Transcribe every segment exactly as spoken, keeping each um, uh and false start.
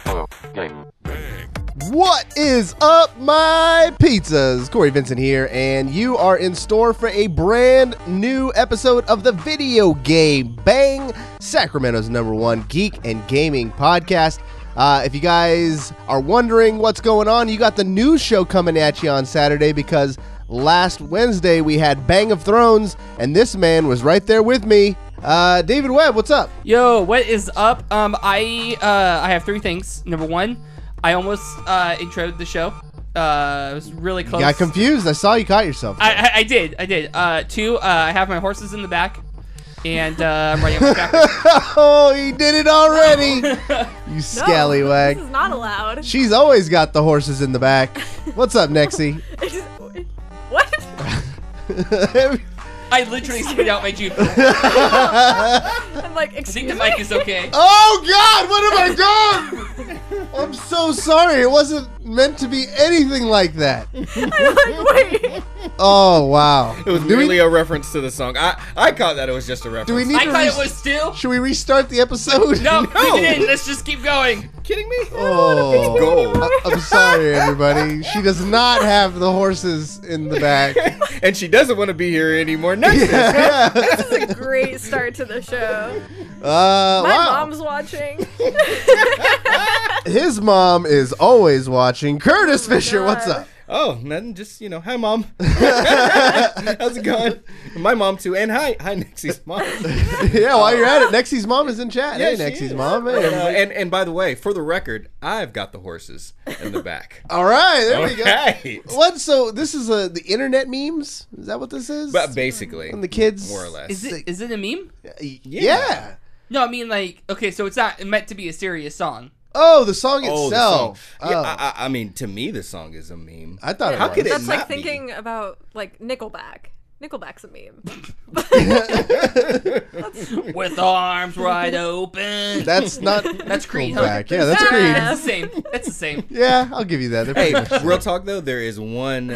Info. Game. What is up, my pizzas? Corey Vincent here, and you are in store for a brand new episode of the Video Game Bang, Sacramento's number one geek and gaming podcast. Uh, if you guys are wondering what's going on, you got the news show coming at you on Saturday because last Wednesday we had Bang of Thrones, and this man was right there with me. Uh, David Webb, what's up? Yo, what is up? Um, I uh, I have three things. Number one, I almost uh, introed the show. Uh, I was really close. You got confused. I saw you caught yourself. I, I, I did. I did. Uh, two, uh, I have my horses in the back, and uh, I'm riding on my back. Oh, he did it already. You scallywag. No, this is not allowed. She's always got the horses in the back. What's up, Nexie? What? I literally spit out my Jeep. I'm like, I excuse think the me? mic is okay. Oh, God, what have I done? I'm so sorry. It wasn't meant to be anything like that. I'm like, wait. Oh, wow. It was Do merely we, a reference to the song. I, I caught that it was just a reference. do we need I to thought re- it was still. Should we restart the episode? No, No. leave it in. Let's just keep going. Kidding me? Oh, Gold. I- I'm sorry, everybody. She does not have the horses in the back. And she doesn't want to be here anymore. Next Yeah. This is a great start to the show. Uh, My wow. mom's watching. His mom is always watching. Curtis Fisher, God. what's up? Oh, nothing. Just, you know, hi, Mom. How's it going? My mom, too. And hi. Hi, Nixie's mom. Yeah, while you're at it, Nexie's mom is in chat. Yeah, hey, she Nexie's is. mom. Uh, Hey, and, and by the way, for the record, I've got the horses in the back. all right, there we go. Okay. What? So this is a the internet memes? Is that what this is? But basically, And the kids, more or less. Is it? Is it a meme? Yeah. No, I mean like, okay, so it's not meant to be a serious song. Oh, the song Oh, the itself. song. Yeah, Oh. I, I I mean, to me, the song is a meme. I thought it How was. could it That's like not be? thinking about like Nickelback. Nickelback's a meme. With arms wide open. That's not. That's Creed. Nickelback. Huh? Yeah, that's Ah. Creed. That's the same. That's the same. Yeah, I'll give you that. They're Hey, pretty much- real talk though, there is one,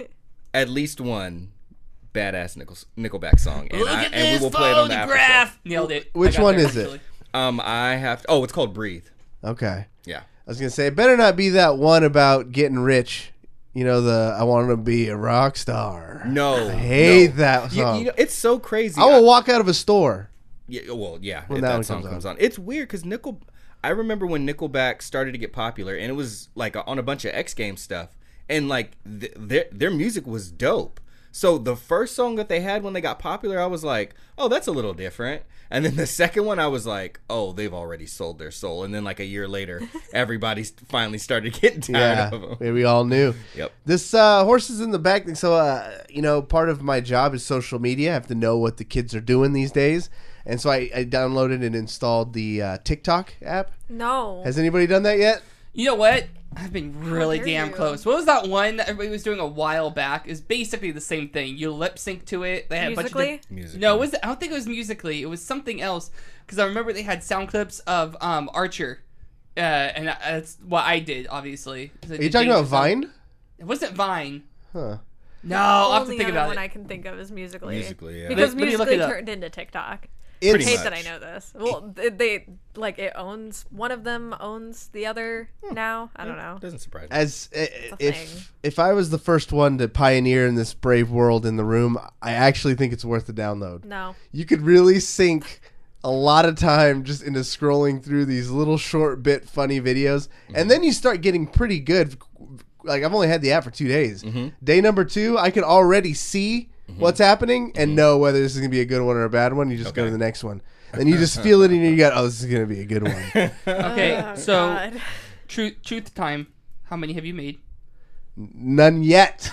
at least one, badass Nickel, Nickelback song, and, Look I, at and this we will play it on the after show. photograph. Nailed it. I Which got one there, is it? actually. Um, I have. To, oh, it's called Breathe. Okay. Yeah. I was gonna say it better not be that one about getting rich. You know the I want to be a rock star. No, I hate no. that You, song. you know, it's so crazy. I will walk out of a store. Yeah, well, yeah, When if that that, one song comes comes on. on. It's weird because Nickel. I remember when Nickelback started to get popular, and it was like on a bunch of X Games stuff, and like th- their their music was dope. So the first song that they had when they got popular, I was like, oh, that's a little different. And then the second one, I was like, oh, they've already sold their soul. And then like a year later, everybody finally started getting Yeah, tired of them. yeah, we all knew. Yep. This uh, horses in the back thing. So, uh, you know, part of my job is social media. I have to know what the kids are doing these days. And so I, I downloaded and installed the uh, TikTok app. No. Has anybody done that yet? You know what? I've been really dare damn you. close. What was that one that everybody was doing a while back? It's basically the same thing. You lip sync to it. They had a bunch of Musically? diff- Music. No, it was I don't think it was musically. It was something else because I remember they had sound clips of um, Archer, uh, and that's what I did. Obviously, Are you talking about Vine? It wasn't Vine. Huh. No, I'll have to Only think other about one it. I can think of is Musically. Musically, yeah. Because Let- let me look Musically it up. turned into TikTok. It's, Pretty I hate much. that I know this. Well, they, they like it owns one of them owns the other now. I don't know. Doesn't surprise me. As uh, a if thing. if I was the first one to pioneer in this brave world in the room, I actually think it's worth the download. No. You could really sink a lot of time just into scrolling through these little short bit funny videos, and then you start getting pretty good. Like I've only had the app for two days. Day number two, I can already see what's happening and know whether this is gonna be a good one or a bad one. You just go Okay. to the next one, and you just feel it in your gut. Oh, this is gonna be a good one. Okay, Oh, so God. truth truth time. How many have you made? None yet.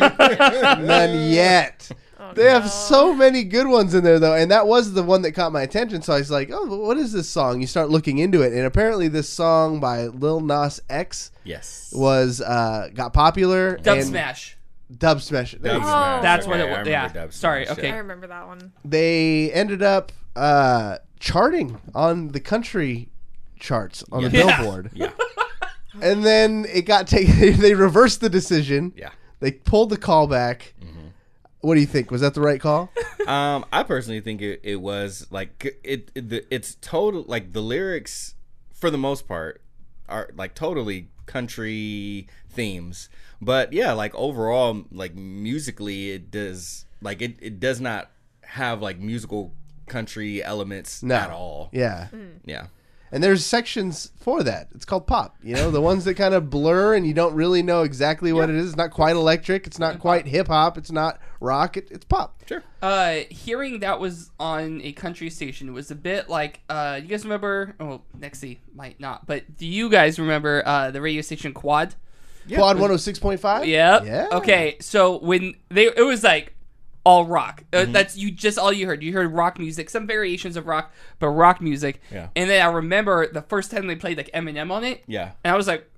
None yet. Oh, They have no. so many good ones in there, though, and that was the one that caught my attention. So I was like, "Oh, what is this song?" You start looking into it, and apparently, this song by Lil Nas X Yes. was uh, got popular. Dub and Smash. Dub Smash. There you Dub go. Smash. That's what Okay, it I was. remember Yeah. Dub Sorry. Smash, Okay. I remember that one. They ended up uh, charting on the country charts on the Yeah. Billboard, Yeah. and then it got taken. They reversed the decision. Yeah. They pulled the call back. What do you think? Was that the right call? Um, I personally think it, it was like it, it the, it's total like the lyrics for the most part are like totally country themes. But yeah, like overall, like musically, it does like it, it does not have like musical country elements No. at all. Yeah. Yeah. And there's sections for that. It's called pop. You know, the ones that kind of blur and you don't really know exactly what it is. It's not quite electric. It's not quite hip hop. It's not rock. It, it's pop. Sure. Uh, hearing that was on a country station was a bit like, uh, you guys remember, oh, Nexie might not, but do you guys remember uh, the radio station Quad? Yeah. Quad one oh six point five? Yep. Yeah. Okay, so when they, it was like all rock. Uh, that's you just all you heard. You heard rock music, some variations of rock, but rock music. Yeah. And then I remember the first time they played like Eminem on it, Yeah. and I was like,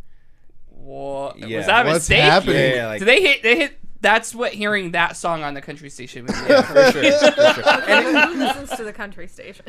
"What? Yeah. Was that a What's mistake?" happening? Yeah, yeah, like, Did they hit? They hit. That's what hearing that song on the country station was. yeah, for sure. For sure. Who listens to the country station?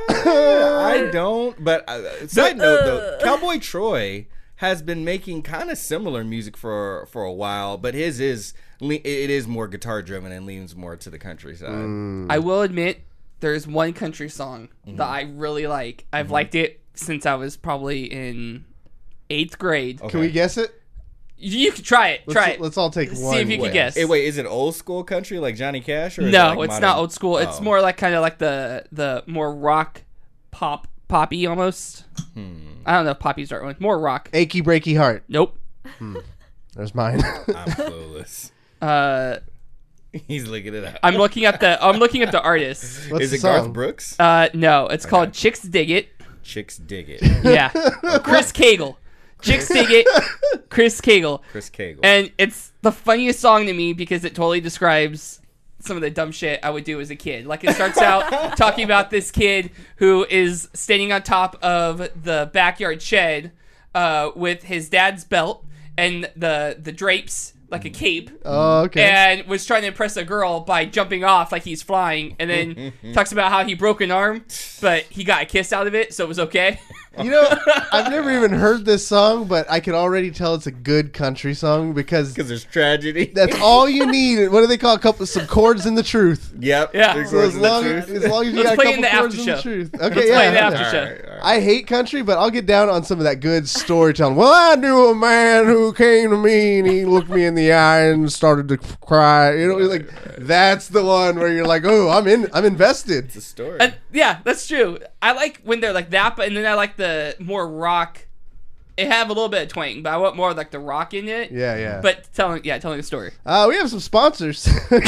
I don't. But uh, side note though, Cowboy Troy has been making kind of similar music for for a while, but his is le- it is more guitar driven and leans more to the countryside. I will admit, there's one country song Mm-hmm. that I really like. I've liked it since I was probably in eighth grade. Okay. Can we guess it? You can try it. Let's, Try it. Let's all take See one. if you can wait. guess. Hey, wait, is it old school country like Johnny Cash? Or is No, it like it's modern? not old school. It's Oh. more like kind of like the the more rock, pop, poppy almost. Hmm. I don't know if poppy's the right one. More rock. Achy Breaky Heart. Nope. There's mine. I'm clueless. Uh, He's looking it up. I'm looking at the I'm looking at the artist. What's is the it Garth song? Brooks? Uh, no, it's called Chicks Dig It. Chicks dig it. Yeah, Chris Cagle. Chicks Dig It. Chris Cagle. Chris Cagle. And it's the funniest song to me because it totally describes some of the dumb shit I would do as a kid. Like, it starts out talking about this kid who is standing on top of the backyard shed uh, with his dad's belt and the the drapes like a cape. Oh, okay. And was trying to impress a girl by jumping off like he's flying, and then talks about how he broke an arm, but he got a kiss out of it, so it was okay. You know, I've never even heard this song, but I can already tell it's a good country song because Because there's tragedy. that's all you need. What do they call a couple some chords in the truth? Yep. Yeah. There's So as words in the long, truth. as long as you Let's got a play couple in the chords after in the show. truth. Okay, Let's yeah. play in the yeah. after All show. right, all right. I hate country, but I'll get down on some of that good storytelling. Well, I knew a man who came to me and he looked me in the eye and started to cry. You know, like that's the one where you're like, oh, I'm in, I'm invested. It's a story. And, yeah, that's true. I like when they're like that, but and then I like the more rock. It have a little bit of twang, but I want more like the rock in it. Yeah, yeah. But telling, yeah, telling a story. Uh, we have some sponsors.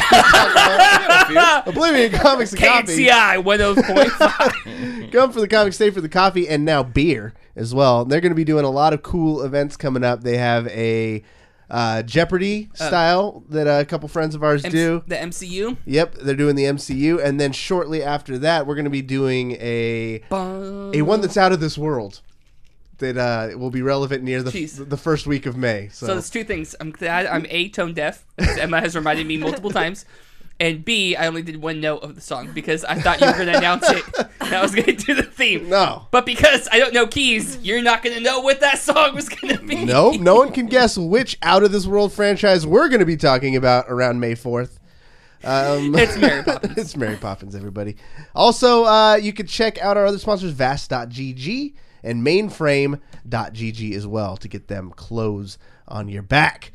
Oblivion Comics and K Coffee. C I one oh point five. Come for the comic, stay for the coffee, and now beer as well. They're going to be doing a lot of cool events coming up. They have a uh, Jeopardy style that a couple friends of ours do. The M C U. Yep, they're doing the M C U, and then shortly after that, we're going to be doing a Bum. a one that's out of this world that uh, will be relevant near the Jeez. the first week of May. So, So there's two things. I'm glad I'm A, tone deaf, as Emma has reminded me multiple times. And B, I only did one note of the song because I thought you were going to announce it and I was going to do the theme. no. But because I don't know keys, you're not going to know what that song was going to be. No, no one can guess which out of this world franchise we're going to be talking about around May fourth. Um, It's Mary Poppins. It's Mary Poppins, everybody. Also, uh, you can check out our other sponsors, vast dot g g and mainframe dot g g as well to get them clothes on your back.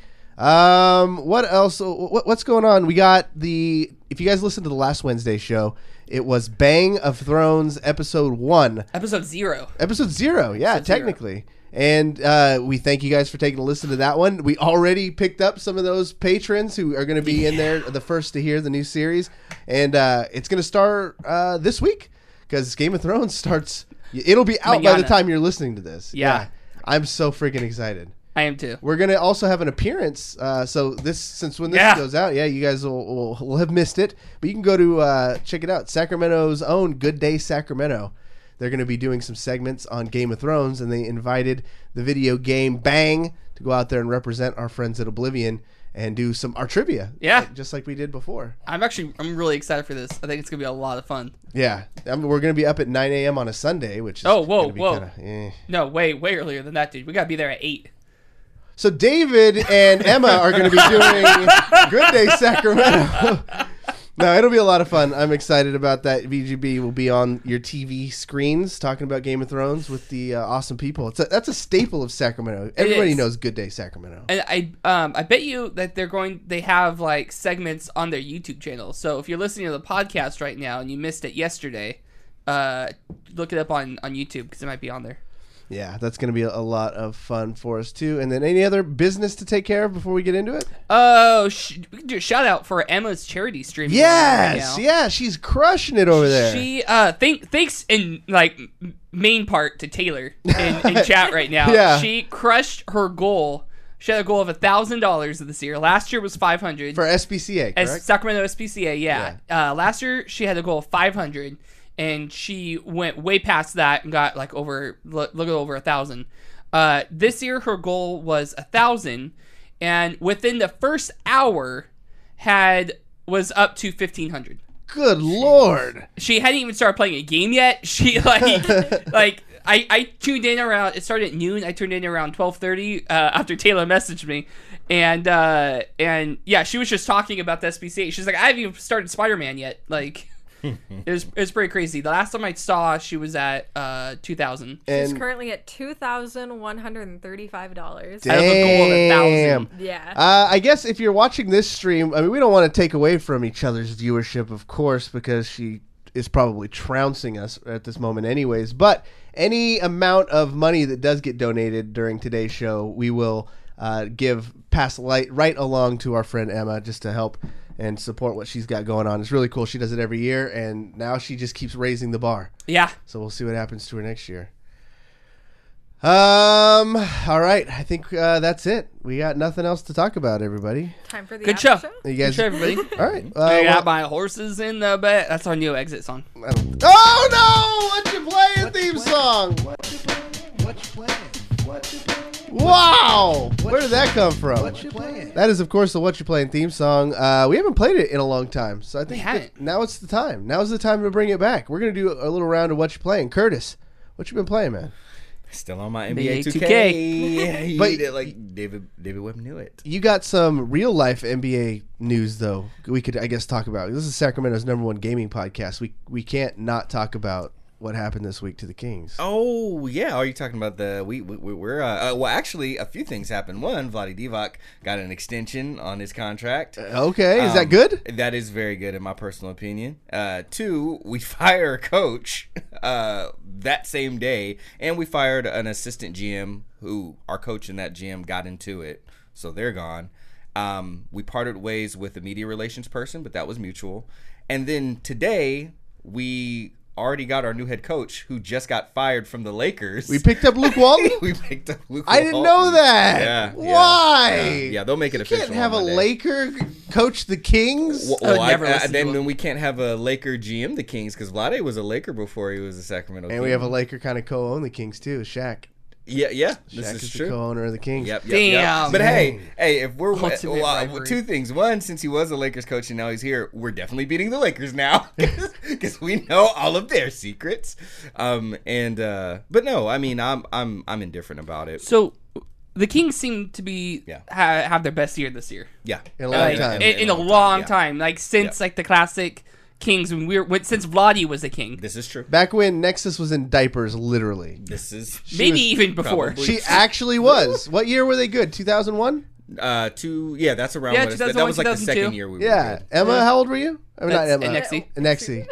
Um, what else? What, what's going on? We got the, if you guys listened to the last Wednesday show, it was Bang of Thrones episode one. Episode zero. Episode zero, yeah, Episode zero. technically. And uh, we thank you guys for taking a listen to that one. We already picked up some of those patrons who are going to be in there, the first to hear the new series. And uh, it's going to start uh, this week because Game of Thrones starts. It'll be out by the Mañana. time you're listening to this. Yeah. I'm so freaking excited. I am too. We're going to also have an appearance. Uh, so this, since when this Yeah. goes out, yeah, you guys will, will, will have missed it. But you can go to, uh, check it out, Sacramento's own Good Day Sacramento. They're going to be doing some segments on Game of Thrones, and they invited the video game Bang to go out there and represent our friends at Oblivion and do some our trivia. Yeah. like- just like we did before. I'm actually, I'm really excited for this. I think it's going to be a lot of fun. Yeah, I mean, we're going to be up at nine a.m. on a Sunday, which is Oh, whoa, gonna be whoa. kinda, eh. No, way, way earlier than that, dude. We got to be there at eight. So David and Emma are going to be doing Good Day Sacramento. No, it'll be a lot of fun. I'm excited about that. V G B will be on your T V screens talking about Game of Thrones with the uh, awesome people. It's a, that's a staple of Sacramento. Everybody is. knows Good Day Sacramento. And I um I bet you that they're going they have like segments on their YouTube channel. So if you're listening to the podcast right now and you missed it yesterday, uh look it up on on YouTube because it might be on there. Yeah, that's going to be a, a lot of fun for us too. And then any other business to take care of before we get into it? Oh, sh- we can do a shout out for Emma's charity stream. Yes, right yeah, she's crushing it over there. She uh think thanks in like m- main part to Taylor in, in chat right now. Yeah. She crushed her goal. She had a goal of a thousand dollars this year. Last year was five hundred For S P C A, correct? as Sacramento S P C A. Yeah. Uh, last year she had a goal of five hundred. And she went way past that and got like over, look, look at over a thousand. Uh, this year her goal was a thousand, and within the first hour, had was up to fifteen hundred. Good Lord. She hadn't even started playing a game yet. She like like I, I tuned in around. It started at noon. I tuned in around twelve thirty uh, after Taylor messaged me, and uh, and yeah, she was just talking about the S P C A. She's like, I haven't even started Spider-Man yet. Like. It was it was pretty crazy. The last time I saw, she was at uh two thousand. She's And currently at two thousand one hundred and thirty-five dollars. Out of a goal of a thousand. damn. Yeah. Uh, I guess if you're watching this stream, I mean, we don't want to take away from each other's viewership, of course, because she is probably trouncing us at this moment anyways. But any amount of money that does get donated during today's show, we will uh, give, pass light right along to our friend Emma just to help and support what she's got going on. It's really cool. She does it every year, and now she just keeps raising the bar. Yeah. So we'll see what happens to her next year. Um. All right. I think uh, that's it. We got nothing else to talk about, everybody. Time for the Good after show. show. You guys, Good show, everybody. all right. Uh, I well- got my horses in the bed. That's our new exit song. I don't- oh no! What you playing theme song? What you playing? What you playing? What you playing? Wow! Where did that come from? What you playing? That is, of course, the What You Playing theme song. Uh, we haven't played it in a long time, so I think haven't. that now it's the time. Now's the time to bring it back. We're gonna do a little round of What You Playing. Curtis, what you been playing, man? Still on my N B A N B A two K. two K. You But- need it like David David Webb knew it. You got some real life N B A news, though. We could, I guess, talk about. This is Sacramento's number one gaming podcast. We we can't not talk about what happened this week to the Kings. Oh yeah, are you talking about the we, we we're uh, uh, well actually a few things happened. One, Vlade Divac got an extension on his contract. Okay, is Um, that good? That is very good in my personal opinion. Uh, two, we fire a coach uh, that same day, and we fired an assistant G M who our coach and that G M got into it, so they're gone. Um, we parted ways with the media relations person, but that was mutual. And then today we already got our new head coach who just got fired from the Lakers. We picked up Luke Walton. we picked up Luke I didn't Walton. know that. Yeah. yeah, Why? Yeah, yeah, they'll make it You official. can't have a on Monday. Laker coach the Kings. Well, I would well, never I, I, listen to then, him. then we can't have a Laker G M the Kings because Vlade was a Laker before he was a Sacramento King. And we have a Laker kind of co-own the Kings too. Shaq. yeah, yeah. This Shaq is, is the true. co-owner of the Kings. Yep, yep, Damn. yep. But hey, hey, if we're Ultimate well, uh, rivalry. two things. One, since he was a Lakers coach and now he's here, we're definitely beating the Lakers now because we know all of their secrets. Um, and uh, but no, I mean, I'm I'm I'm indifferent about it. So the Kings seem to be Yeah. ha- have their best year this year. Yeah, In a long Like, time. In, in a long yeah. time. Like since Yeah. like the classic Kings when we were when, since Vlade was the king. This is true. Back when Nexus was in diapers, literally. This is Maybe was even before. probably- She actually was. What year were they good? two thousand one? uh two. Yeah, that's around. Yeah, when it's, that two thousand one, was like the two thousand two. second year we were Yeah. good. Emma, how old were you? I mean, not That's Emma. Nexie. Nexie.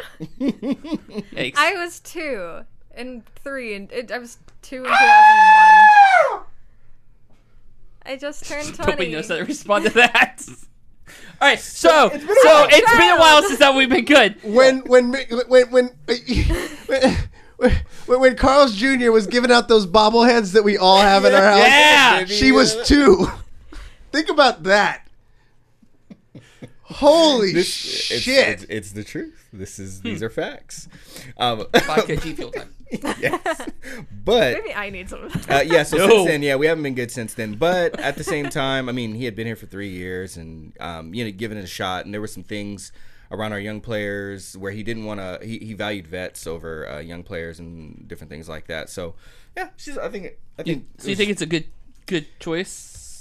Yikes. I was two and three, and it, I was two in two thousand one. I just turned Nobody twenty. knows how to respond to that. All right, so It's so been a while. it's been a while since that we've been good. When when when when when when, when Carl's Junior was giving out those bobbleheads that we all have in our house, Yeah. she was two. Think about that. Holy This- it's, shit! It's, it's the truth. This is these are facts. Um, Vodka G Fuel time. yes. But Maybe I need some of that. uh, yeah, so No. since then, yeah, we haven't been good since then. But at the same time, I mean, he had been here for three years and um, you know, given it a shot. And there were some things around our young players where he didn't want to. He, he valued vets over uh, young players and different things like that. So yeah, she's. I think. I think. So you think it's a good good choice?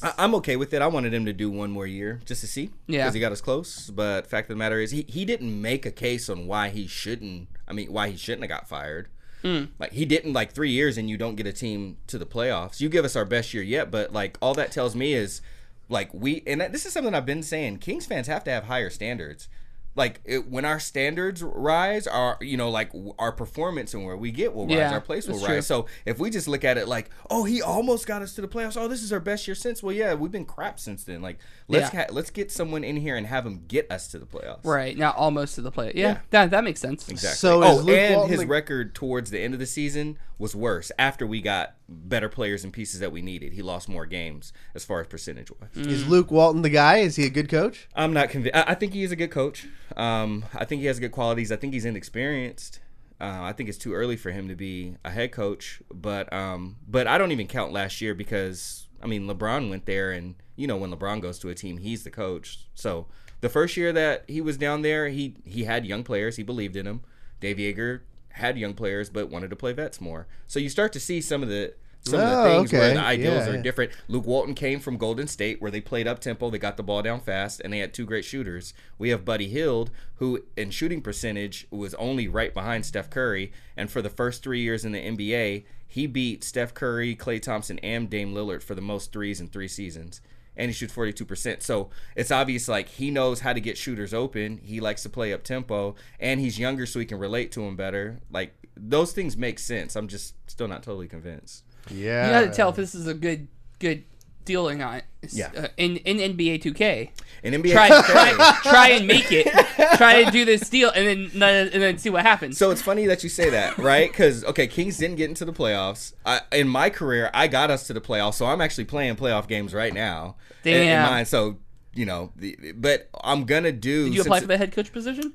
I, I'm okay with it. I wanted him to do one more year just to see. Yeah. Because he got us close. But fact of the matter is, he, he didn't make a case on why he shouldn't. I mean, why he shouldn't have got fired. Mm. Like, he didn't, like, three years and you don't get a team to the playoffs. You give us our best year yet, but, like, all that tells me is, like, we, and this is something I've been saying, Kings fans have to have higher standards. Like, it, when our standards rise, our, you know, like, our performance and where we get will rise, Yeah, our place will that's rise. true. So, if we just look at it like, oh, he almost got us to the playoffs. Oh, this is our best year since. Well, yeah, we've been crap since then. Like, let's Yeah. ha- let's get someone in here and have him get us to the playoffs. Right, now almost to the play. Yeah, Yeah. That, that makes sense. Exactly. So oh, is Luke and Walton his the- record towards the end of the season was worse after we got better players and pieces that we needed. He lost more games as far as percentage wise. Is Luke Walton the guy? Is he a good coach? I'm not convinced. I I think he is a good coach. Um, I think he has good qualities. I think he's inexperienced. Uh, I think it's too early for him to be a head coach. But um, but I don't even count last year because, I mean, LeBron went there, and, you know, when LeBron goes to a team, he's the coach. So the first year that he was down there, he, he had young players. He believed in them. Dave Yeager had young players but wanted to play vets more. So you start to see some of the some of Oh, the things where okay. the ideals Yeah, are yeah. different. Luke Walton came from Golden State where they played up tempo, they got the ball down fast, and they had two great shooters. We have Buddy Hield, who in shooting percentage was only right behind Steph Curry, and for the first three years in the N B A, he beat Steph Curry, Klay Thompson, and Dame Lillard for the most threes in three seasons. And he shoots forty-two percent. So it's obvious, like, he knows how to get shooters open. He likes to play up tempo, and he's younger, so he can relate to him better. Like, those things make sense. I'm just still not totally convinced. Yeah. You got to tell if this is a good good deal or not. It's, Yeah. Uh, in in N B A two K, In N B A, try try try and make it. Try to do this deal and then none- and then see what happens. So it's funny that you say that, right? Because, okay, Kings didn't get into the playoffs. I, in my career, I got us to the playoffs, so I'm actually playing playoff games right now. In, in Damn. mine, so, you know, the, but I'm going to do... Did you apply since for the head coach position?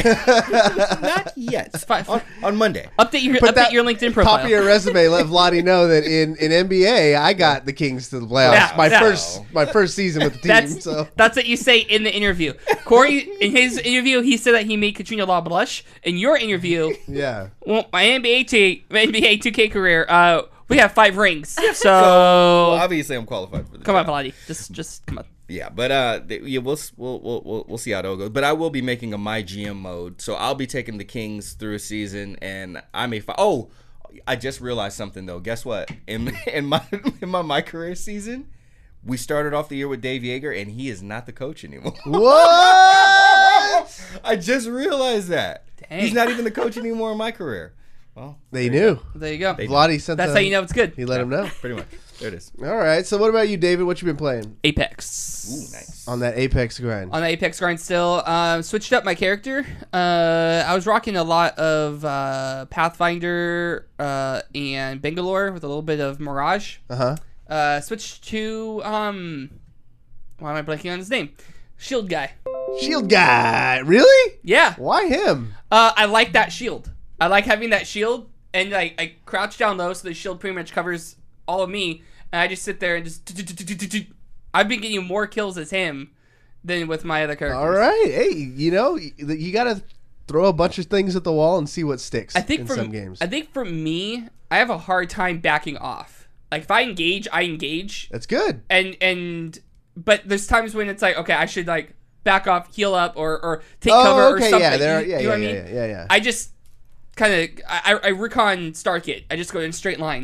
I, not yet. fine. On, on Monday. Update your Put update that your LinkedIn profile. Top of your resume. Let Vladdy know that in, in N B A, I got the Kings to the playoffs. Yeah, my yeah. first my first season with the team. That's so that's what you say in the interview. Corey, in his interview, he said that he made Katrina Law blush. In your interview, yeah. well, my N B A t- my N B A two K career, uh, we have five rings. So, Well, obviously, I'm qualified for the come on, job. Vladi, just just come on. Yeah, but uh, th- yeah, we'll, we'll we'll we'll we'll see how it all goes. But I will be making a my G M mode, so I'll be taking the Kings through a season, and I may. Fi- oh, I just realized something though. Guess what? In in my in my my career season, we started off the year with Dave Yeager, and he is not the coach anymore. What? I just realized that Dang. he's not even the coach anymore in my career. Well, They knew. There you go. Vladdy sent. That's the, how you know it's good. He let him know. pretty much. There it is. All right. So what about you, David? What you been playing Apex. Ooh, nice. on that Apex grind? On the Apex grind still. Um, switched up my character. Uh, I was rocking a lot of uh, Pathfinder uh, and Bangalore with a little bit of Mirage. Uh huh. Uh, switched to um, why am I blanking on his name? Shield guy. Shield guy. Really? Yeah. Why him? Uh, I like that shield. I like having that shield, and like I crouch down low, so the shield pretty much covers all of me, and I just sit there and just. I've been getting more kills as him than with my other characters. All right. Hey, you know, you got to throw a bunch of things at the wall and see what sticks. I think in for some games. I think for me, I have a hard time backing off. Like if I engage, I engage, That's good. and and but there's times when it's like, okay, I should like back off, heal up, or or take Oh, cover okay, or something. yeah, there are- you, yeah, you know yeah, what I mean? yeah, yeah, yeah. I just kind of I, I recon Starkit. I just go in a straight line,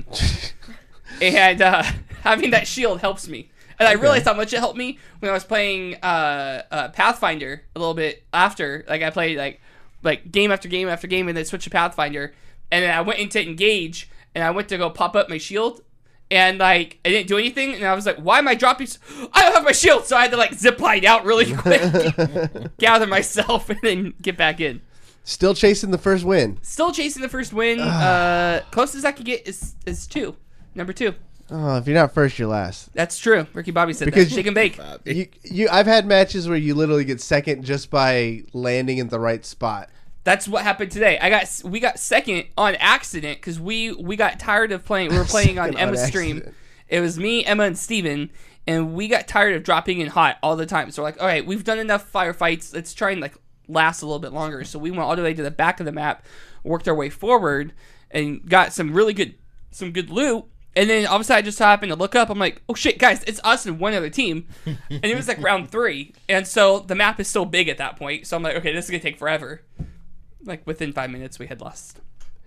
and uh, having that shield helps me. And I realized how much it helped me when I was playing uh, uh, Pathfinder a little bit after. Like I played like like game after game after game, and then switched to Pathfinder, and then I went into engage, and I went to go pop up my shield, and like I didn't do anything, and I was like, why am I dropping? s- I don't have my shield, so I had to like zip line out really quick, gather myself, and then get back in. Still chasing the first win. Still chasing the first win. uh, closest I could get is is two, number two. Oh, if you're not first, you're last. That's true. Ricky Bobby said Because that. Shake and bake. You, you, I've had matches where you literally get second just by landing in the right spot. That's what happened today. I got we got second on accident because we we got tired of playing. We were playing on Second on Emma's stream. accident. It was me, Emma, and Steven, and we got tired of dropping in hot all the time. So we're like, all right, we've done enough firefights. Let's try and like last a little bit longer. So we went all the way to the back of the map, worked our way forward, and got some really good some good loot. And then all of a sudden I just happened to look up. I'm like, oh shit, guys, it's us and one other team. And it was like round three. And so the map is so big at that point. So I'm like, okay, this is going to take forever. Like within five minutes, we had lost.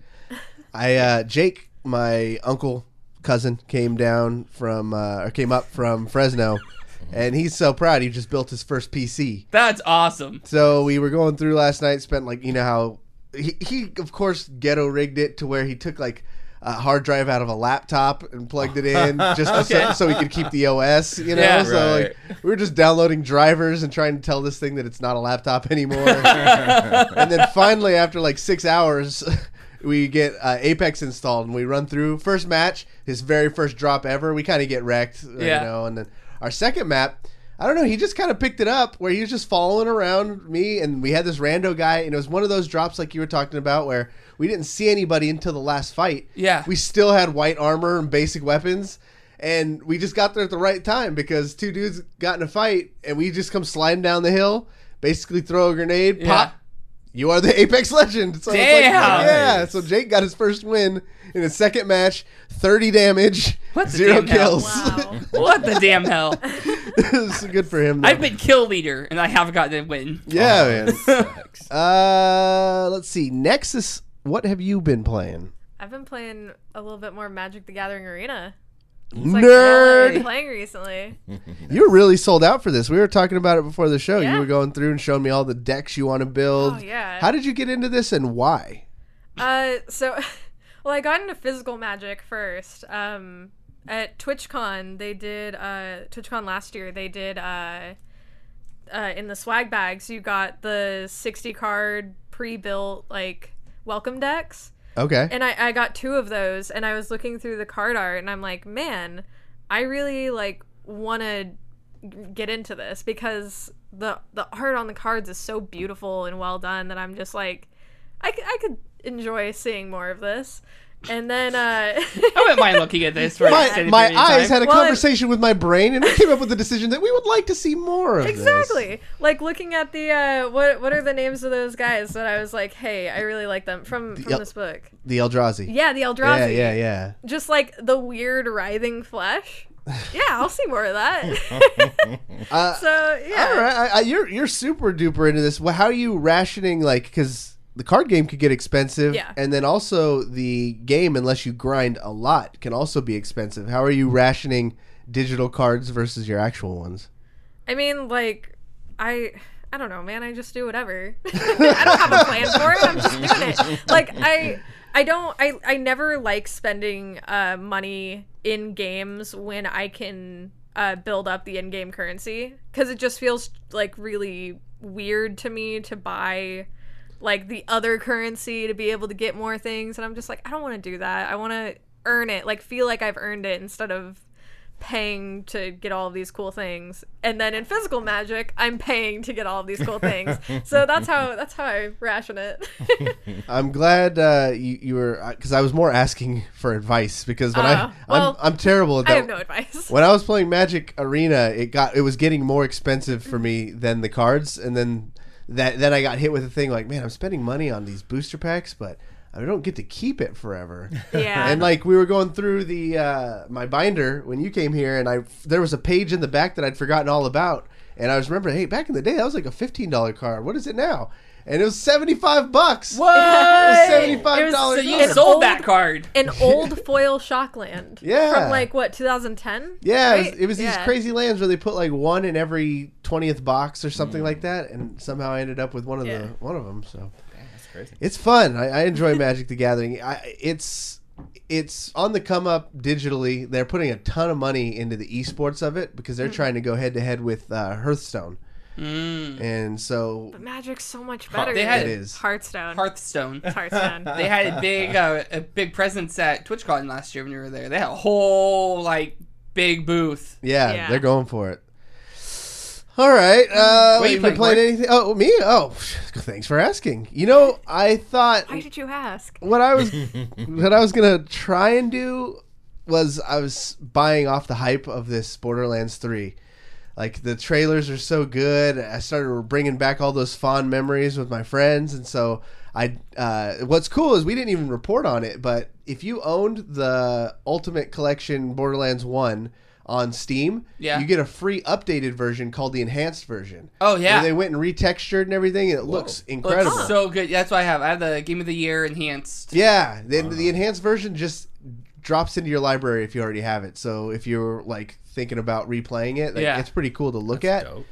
I uh, Jake, my uncle, cousin, came down from, uh, or came up from Fresno. And he's so proud. He just built his first P C. That's awesome. So we were going through last night, spent like, you know how, he, he of course, ghetto rigged it to where he took like, a hard drive out of a laptop and plugged it in just to, Okay. so, so he could keep the O S, you know? Yeah. So Right. like we were just downloading drivers and trying to tell this thing that it's not a laptop anymore. And then finally, after like six hours, we get uh, Apex installed and we run through. First match, his very first drop ever, we kind of get wrecked, Yeah. you know? And then our second map, I don't know, he just kind of picked it up where he was just following around me, and we had this rando guy, and it was one of those drops like you were talking about where we didn't see anybody until the last fight. Yeah. We still had white armor and basic weapons, and we just got there at the right time because two dudes got in a fight, and we just come sliding down the hill, basically throw a grenade, Yeah. pop. You are the Apex Legend. So it's like, Damn. yeah. So Jake got his first win in his second match, thirty damage, What the zero damn hell? kills. Wow. What the damn hell? It's good for him. Though. I've been kill leader, and I haven't gotten a win. Yeah, man. Sucks. Uh, let's see. Nexus, what have you been playing? I've been playing a little bit more Magic the Gathering Arena. It's like Nerd! all I've been playing recently. You were really sold out for this. We were talking about it before the show. Yeah. You were going through and showing me all the decks you want to build. Oh, yeah. How did you get into this and why? Uh, so, well, I got into physical Magic first. Um, at TwitchCon, they did, uh, TwitchCon last year, they did, uh, uh, in the swag bags, you got the sixty card pre-built, like, welcome decks. Okay. And I, I got two of those, and I was looking through the card art, and I'm like, man, I really, like, want to get into this, because the the art on the cards is so beautiful and well done that I'm just like, I, c- I could enjoy seeing more of this. And then, uh... I wouldn't mind looking at this for an my extended my period of eyes time. had a Well, conversation with my brain, and we came up with the decision that we would like to see more of this. Exactly. Like, looking at the, uh, what what are the names of those guys that I was like, hey, I really like them from, from El- this book? The Eldrazi. Yeah, the Eldrazi. Yeah, yeah, yeah. Just, like, the weird writhing flesh. Yeah, I'll see more of that. Uh, So, yeah. All right, I, I, you're you're super duper into this. Well, how are you rationing? Like, because the card game could get expensive, Yeah. and then also the game, unless you grind a lot, can also be expensive. How are you rationing digital cards versus your actual ones? I mean, like, I... I don't know, man. I just do whatever. I don't have a plan for it. I'm just doing it. Like, I... I don't I, I never like spending uh, money in games when I can uh, build up the in-game currency, because it just feels like really weird to me to buy like the other currency to be able to get more things, and I'm just like, I don't want to do that. I want to earn it, like feel like I've earned it instead of paying to get all of these cool things. And then in physical Magic, I'm paying to get all of these cool things. So that's how that's how I ration it. I'm glad uh, you, you were, because I was more asking for advice, because when Uh, I well, I'm, I'm terrible at that. I have no advice. When I was playing Magic Arena, it got it was getting more expensive for me than the cards, and then that then I got hit with a thing like, man, I'm spending money on these booster packs, but I don't get to keep it forever. Yeah. And like we were going through the uh, my binder when you came here, and I there was a page in the back that I'd forgotten all about, and I was remembering, hey, back in the day that was like a fifteen dollar card. What is it now? And it was seventy five bucks. What? It was seventy five It was- dollars. So you It's sold old- that card. An old foil Shockland. Yeah. From like what, twenty ten? Yeah, it was, Right? it was these Yeah. crazy lands where they put like one in every twentieth box or something like that, and somehow I ended up with one of Yeah. the one of them. So Damn, that's crazy. it's fun. I, I enjoy Magic the Gathering. I, it's it's on the come up digitally. They're putting a ton of money into the esports of it because they're Mm. trying to go head to head with uh, Hearthstone, Mm. and so But Magic's so much better They than had- It is. Hearthstone. Hearthstone. Hearthstone. They had a big, uh, a big presence at TwitchCon last year when you were there. They had a whole like big booth. yeah, Yeah. they're going for it. All right, uh, What are you you been playing, playing anything? Oh, me? Oh, thanks for asking. You know, I thought Why did you ask? what I was what I was gonna try and do was I was buying off the hype of this Borderlands three. Like the trailers are so good. I started bringing back all those fond memories with my friends, and so I. Uh, what's cool is we didn't even report on it, but if you owned the Ultimate Collection Borderlands one on Steam, Yeah. you get a free updated version called the enhanced version. Oh, yeah. Where they went and retextured and everything, and it looks incredible. Looks so good. That's what I have. I have the Game of the Year enhanced. Yeah, the, the enhanced version just drops into your library if you already have it. So if you're like thinking about replaying it, like, Yeah. it's pretty cool to look at. Dope.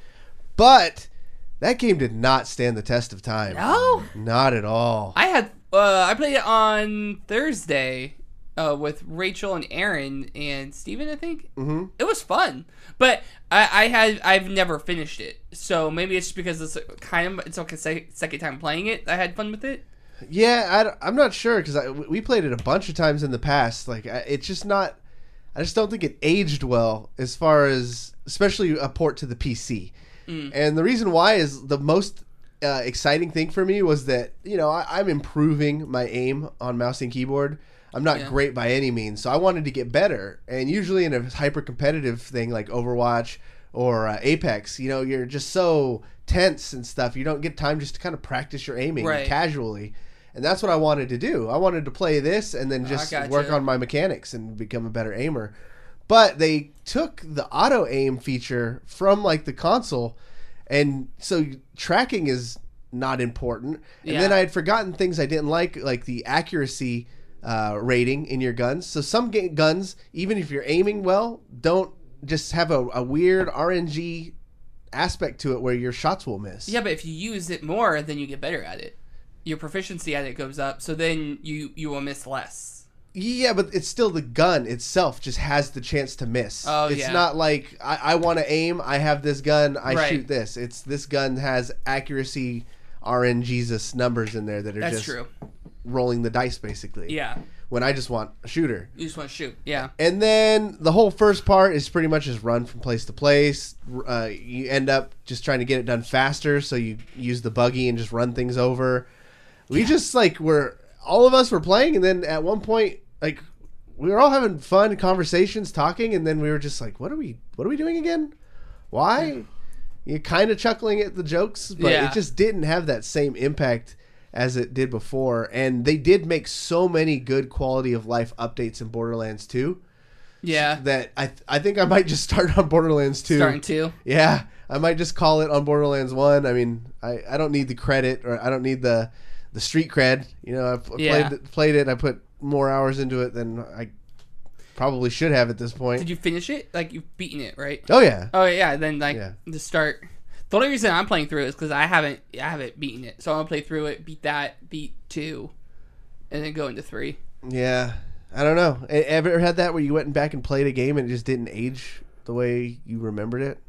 But that game did not stand the test of time. No? Not at all. I had uh, I played it on Thursday uh, with Rachel and Aaron and Steven, I think. Mm-hmm. It was fun, but I, I had I've never finished it, so maybe it's just because it's kind of it's like a sec- second time playing it. I had fun with it. Yeah, I, am not sure because we played it a bunch of times in the past. Like, I, it's just not. I just don't think it aged well as far as, especially a port to the P C. Mm. And the reason why is the most uh, exciting thing for me was that, you know, I, I'm improving my aim on mouse and keyboard. I'm not Yeah. great by any means, so I wanted to get better. And usually in a hyper competitive thing like Overwatch or uh, Apex, you know, you're just so tense and stuff. You don't get time just to kind of practice your aiming Right. casually. And that's what I wanted to do. I wanted to play this and then I just gotcha. work on my mechanics and become a better aimer. But they took the auto aim feature from like the console, and so tracking is not important. And Yeah. then I had forgotten things I didn't like, like the accuracy uh, rating in your guns. So some ga- guns, even if you're aiming well, don't just have a, a weird R N G aspect to it where your shots will miss. Yeah, but if you use it more, then you get better at it. Your proficiency at it goes up, so then you you will miss less. Yeah, but it's still the gun itself just has the chance to miss. Oh, it's yeah. not like I, I want to aim, I have this gun, I Right. shoot this. It's this gun has accuracy R N Jesus numbers in there that are That's just true. rolling the dice basically. Yeah, When I just want a shooter. you just want to shoot. Yeah, And then the whole first part is pretty much just run from place to place. Uh, you end up just trying to get it done faster, so you use the buggy and just run things over. We just like were all of us were playing, and then at one point, like we were all having fun conversations, talking, and then we were just like, "What are we? What are we doing again? Why?" You're kind of chuckling at the jokes, but Yeah. it just didn't have that same impact as it did before. And they did make so many good quality of life updates in Borderlands two yeah. that I th- I think I might just start on Borderlands two. Starting to. Yeah, I might just call it on Borderlands one. I mean, I, I don't need the credit, or I don't need the the street cred. You know, I've played Yeah. it, played it. I put more hours into it than I probably should have at this point. Did you finish it? Like you've beaten it, right? Oh yeah. Oh yeah. Then like Yeah. to start. The only reason I'm playing through it is because I haven't I haven't beaten it, so I'm gonna play through it, beat that, beat two, and then go into three. Yeah. I don't know. E- Ever had that where you went back and played a game and it just didn't age the way you remembered it?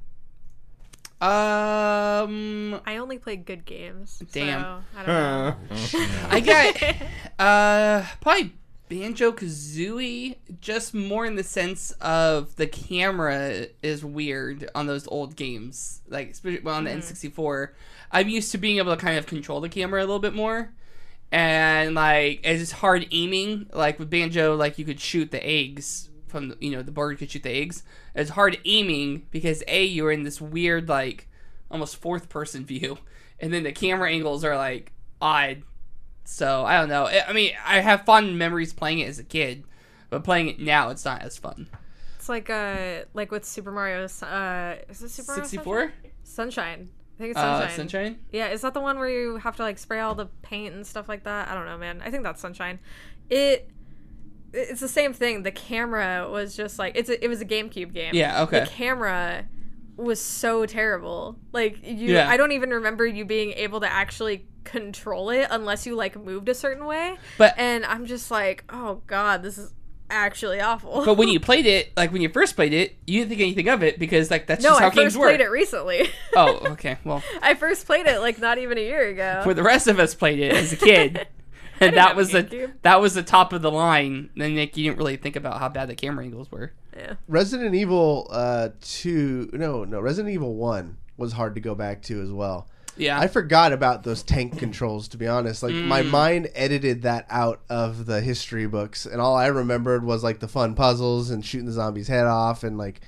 Um, I only play good games. Damn. So, I don't know. I got uh probably Banjo Kazooie, just more in the sense of the camera is weird on those old games, like especially on the N sixty-four. I'm used to being able to kind of control the camera a little bit more, and like it's hard aiming. Like with Banjo, like you could shoot the eggs from the, you know the bird could shoot the eggs. It's hard aiming because a you're in this weird like almost fourth person view, and then the camera angles are like odd. So I don't know. I I mean, I have fond memories playing it as a kid, but playing it now, it's not as fun. It's like uh like with Super Mario. Uh, is it Super Mario sixty-four? Sunshine? Sunshine. I think it's Uh, Sunshine. Sunshine? Yeah, is that the one where you have to like spray all the paint and stuff like that? I don't know, man. I think that's Sunshine. It it's the same thing. The camera was just like it's a, it was a GameCube game. Yeah, okay. The camera was so terrible. Like you Yeah. I don't even remember you being able to actually control it unless you like moved a certain way. But- and I'm just like, "Oh god, this is actually awful." But when you played it, like when you first played it, you didn't think anything of it because like that's no, just how I games first work. played it recently. Oh, okay. Well, I first played it like not even a year ago. for the rest of us played it as a kid. And didn't that have a was the GameCube. that was the top of the line. Then like, you didn't really think about how bad the camera angles were. Yeah. Resident Evil uh, two, no, no, Resident Evil one was hard to go back to as well. Yeah. I forgot about those tank controls, to be honest. Like, my Mm. mind edited that out of the history books, and all I remembered was, like, the fun puzzles and shooting the zombie's head off, and, like,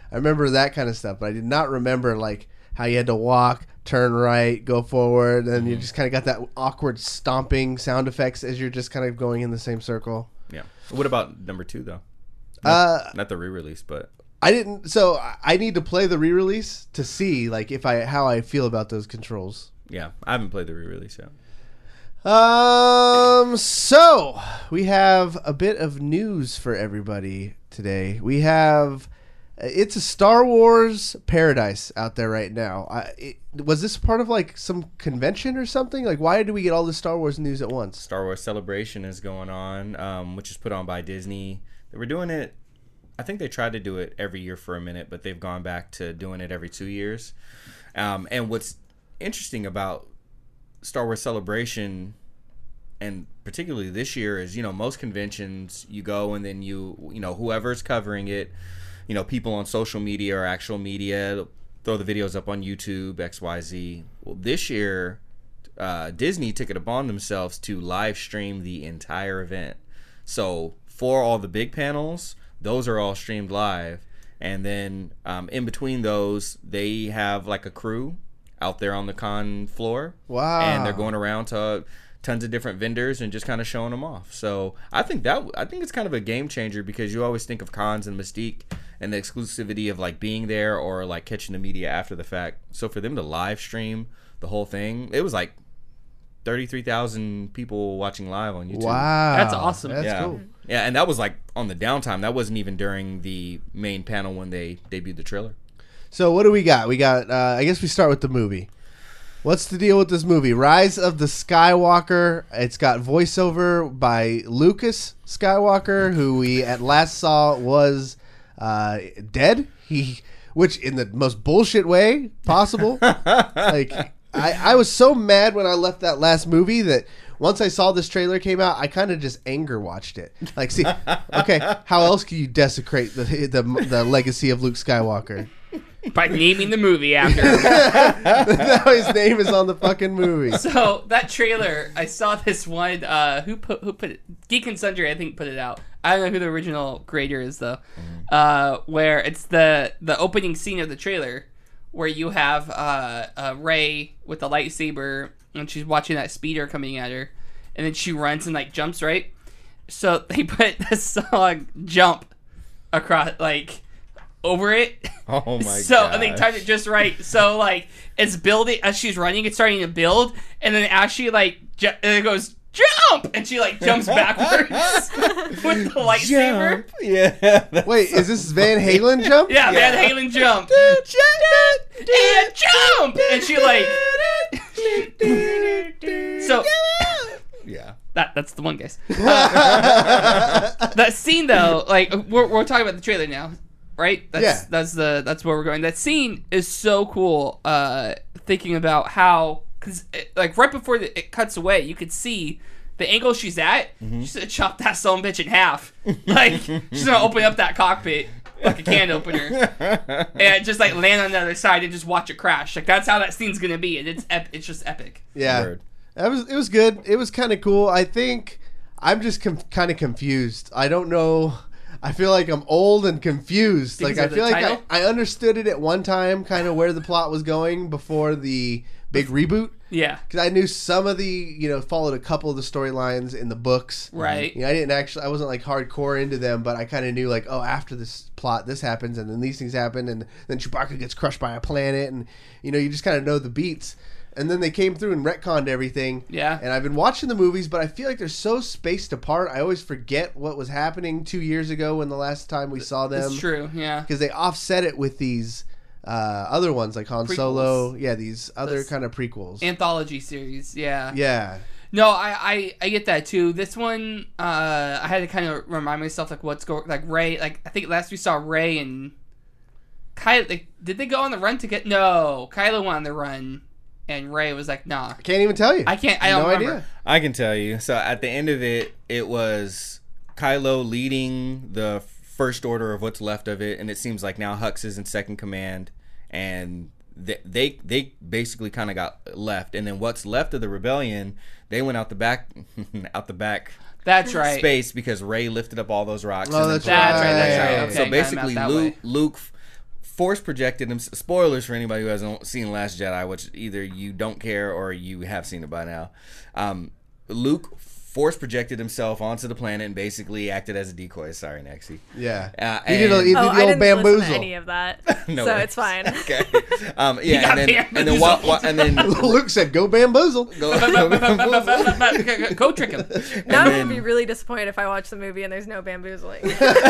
I remember that kind of stuff, but I did not remember like how you had to walk, turn right, go forward, and you just kind of got that awkward stomping sound effects as you're just kind of going in the same circle. Yeah. What about number two though? Uh, Not the re-release, but I didn't. So I- I need to play the re-release to see like if I how I feel about those controls. yeah, I haven't played the re-release yet. Um. So we have a bit of news for everybody today. We have it's a Star Wars paradise out there right now. I, it, was this part of like some convention or something? Like, why did we get all this Star Wars news at once? Star Wars Celebration is going on, um, which is put on by Disney. They were doing it. I think they tried to do it every year for a minute, but they've gone back to doing it every two years. Um, and what's interesting about Star Wars Celebration, and particularly this year, is, you know, most conventions you go and then you, you know, whoever's covering it, you know, people on social media or actual media throw the videos up on YouTube, X Y Z. Well, this year, uh, Disney took it upon themselves to live stream the entire event. So for all the big panels, those are all streamed live. And then um, in between those, they have like a crew out there on the con floor. Wow. And they're going around to tons of different vendors and just kind of showing them off. So I think that I think it's kind of a game changer, because you always think of cons and mystique and the exclusivity of like being there or like catching the media after the fact. So for them to live stream the whole thing, it was like thirty-three thousand people watching live on YouTube. Wow, That's awesome. That's yeah. cool. Yeah, and that was like on the downtime. That wasn't even during the main panel when they debuted the trailer. So what do we got? We got. Uh, I guess we start with the movie. What's the deal with this movie? Rise of the Skywalker. It's got voiceover by Lucas Skywalker, who we at last saw was uh, dead. He, which in the most bullshit way possible. Like I, I was so mad when I left that last movie that once I saw this trailer came out, I kind of just anger watched it. Like, see, okay, how else can you desecrate the the, the legacy of Luke Skywalker? By naming the movie after him. Now his name is on the fucking movie. So that trailer, I saw this one. Uh, who put who put it? Geek and Sundry, I think, put it out. I don't know who the original creator is though. Uh, where it's the the opening scene of the trailer, where you have uh, uh, Rey with the lightsaber, and she's watching that speeder coming at her, and then she runs and like jumps right. So they put the song "Jump" across like over it. Oh my god. So and they timed it just right. So like it's building as she's running, it's starting to build, and then as she like ju- and it goes jump, and she like jumps backwards with the lightsaber. Jump. Yeah. Wait, is this Van Halen jump? Yeah, Van Halen jump and jump, and she like. So Yeah. that that's the one, guys. Uh, that scene though, like we're we're talking about the trailer now. Right? That's, Yeah. That's the that's where we're going. That scene is so cool. Uh, thinking about how, because like right before the, it cuts away, you could see the angle she's at. Mm-hmm. She's gonna chop that son bitch in half. Like she's gonna open up that cockpit like a can opener, and just like land on the other side and just watch it crash. Like that's how that scene's gonna be, and it's ep- it's just epic. Yeah. Word. That was it was good. It was kind of cool. I think I'm just com- kind of confused. I don't know. I feel like I'm old and confused. Because like I of the feel like I, title? I understood it at one time, kind of where the plot was going before the big reboot. Yeah. Because I knew some of the, you know, followed a couple of the storylines in the books. Right. You know, I didn't actually, I wasn't like hardcore into them, but I kind of knew like, oh, after this plot, this happens, and then these things happen, and then Chewbacca gets crushed by a planet, and you know, you just kind of know the beats. And then they came through and retconned everything. Yeah. And I've been watching the movies, but I feel like they're so spaced apart. I always forget what was happening two years ago when the last time we saw them. It's true. Yeah. Because they offset it with these uh, other ones like Han Prequels. Solo. Yeah, these other Those kind of prequels. Anthology series. Yeah. Yeah. No, I, I, I get that too. This one, uh, I had to kind of remind myself like what's going like Rey. Like I think last we saw Rey and Kylo. Like, did they go on the run to get? No, Kylo went on the run, and Rey was like, "Nah, I can't even tell you. I can't. I don't no remember." idea. I can tell you. So at the end of it, it was Kylo leading the first order of what's left of it, and it seems like now Hux is in second command, and they they, they basically kind of got left, and then what's left of the rebellion, they went out the back, out the back. That's right. Space, because Rey lifted up all those rocks. Oh, and then that's put right. them That's right. That's down. right. Okay, So got him out basically, that Luke way. Luke f- force projected him. Spoilers for anybody who hasn't seen Last Jedi, which either you don't care or you have seen it by now. Um, Luke force projected himself onto the planet and basically acted as a decoy. Sorry, Nexie. Yeah. Uh, he did, a, he did Oh, the I old didn't bamboozle. listen to any of that, No so way. it's fine. Okay. Um, yeah, got and then and then bamboozled. while, while, and then Luke said, "Go bamboozle." go, Go trick him. Now I'm then- gonna be really disappointed if I watch the movie and there's no bamboozling.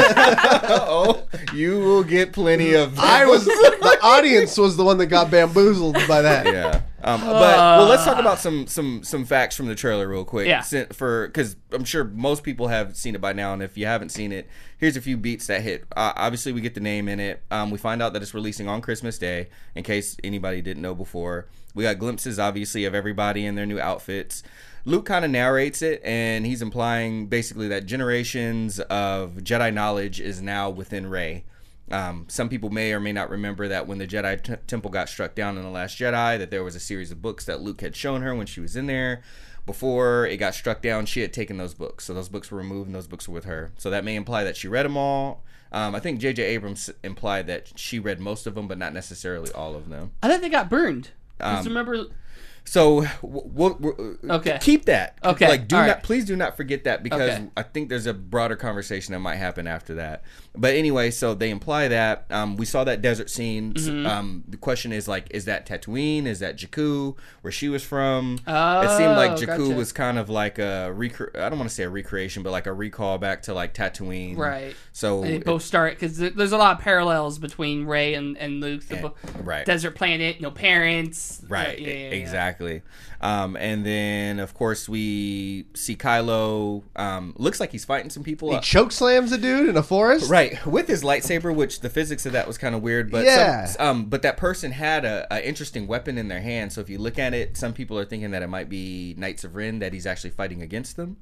oh, you will get plenty of. I was the audience was the one that got bamboozled by that. Yeah. Um, but well, let's talk about some some some facts from the trailer real quick. Yeah. Sin- For because I'm sure most people have seen it by now, and if you haven't seen it, here's a few beats that hit. Uh, obviously, we get the name in it. Um, we find out that it's releasing on Christmas Day. In case anybody didn't know before, we got glimpses, obviously, of everybody in their new outfits. Luke kind of narrates it, and he's implying basically that generations of Jedi knowledge is now within Rey. Um, some people may or may not remember that when the Jedi t- Temple got struck down in The Last Jedi, that there was a series of books that Luke had shown her when she was in there. Before it got struck down, she had taken those books. So those books were removed and those books were with her. So that may imply that she read them all. Um, I think J J Abrams implied that she read most of them, but not necessarily all of them. I thought they got burned. Just Um, remember. So we'll, we'll, Okay. keep that. Okay. Like do All not right. please do not forget that because Okay. I think there's a broader conversation that might happen after that. But anyway, so they imply that um, we saw that desert scene. Mm-hmm. Um, the question is like, is that Tatooine? Is that Jakku, where she was from? Oh, it seemed like Jakku gotcha. was kind of like a recre- I don't want to say a recreation, but like a recall back to like Tatooine. Right. So They both start because there's a lot of parallels between Rey and, and Luke. The Eh, bo- right. Desert planet, no parents. Right, Yeah, yeah, yeah, yeah. exactly. Um, and then, of course, we see Kylo. Um, looks like he's fighting some people. He Up. choke slams a dude in a forest. Right, with his lightsaber, which the physics of that was kind of weird. But Yeah. some, um, but that person had a, a interesting weapon in their hand. So if you look at it, some people are thinking that it might be Knights of Ren, that he's actually fighting against them.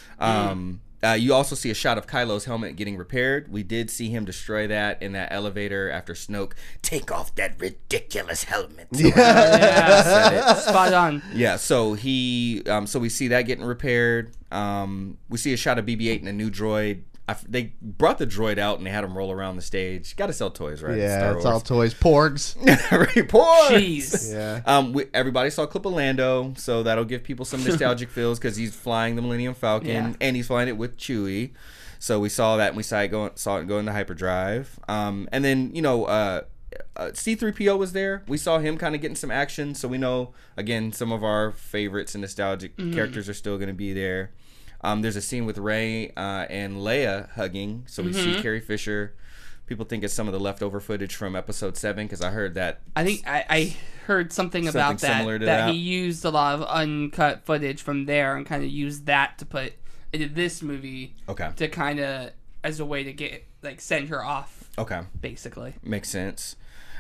Um, uh, you also see a shot of Kylo's helmet getting repaired. We did see him destroy that in that elevator after Snoke take off that ridiculous helmet. Yeah. Said it. Spot on. Yeah, so he, um, so we see that getting repaired. Um, we see a shot of B B eight and a new droid. I f they brought the droid out and they had him roll around the stage. Got to sell toys, right? Yeah, Star it's all Wars. toys. Porgs. Reports. Jeez. Yeah. Um, we, everybody saw a clip of Lando, so that'll give people some nostalgic feels because he's flying the Millennium Falcon Yeah. and he's flying it with Chewie. So we saw that and we saw it go, saw it go into hyperdrive. Um, and then you know, uh, uh, C three P O was there. We saw him kind of getting some action, so we know again some of our favorites and nostalgic characters are still going to be there. Um, there's a scene with Rey uh, and Leia hugging, so we see Carrie Fisher. People think it's some of the leftover footage from Episode Seven because I heard that. I think I, I heard something, Something about that, similar to that that. he used a lot of uncut footage from there and kind of used that to put into this movie Okay. to kind of as a way to get like send her off Okay. basically. Makes sense.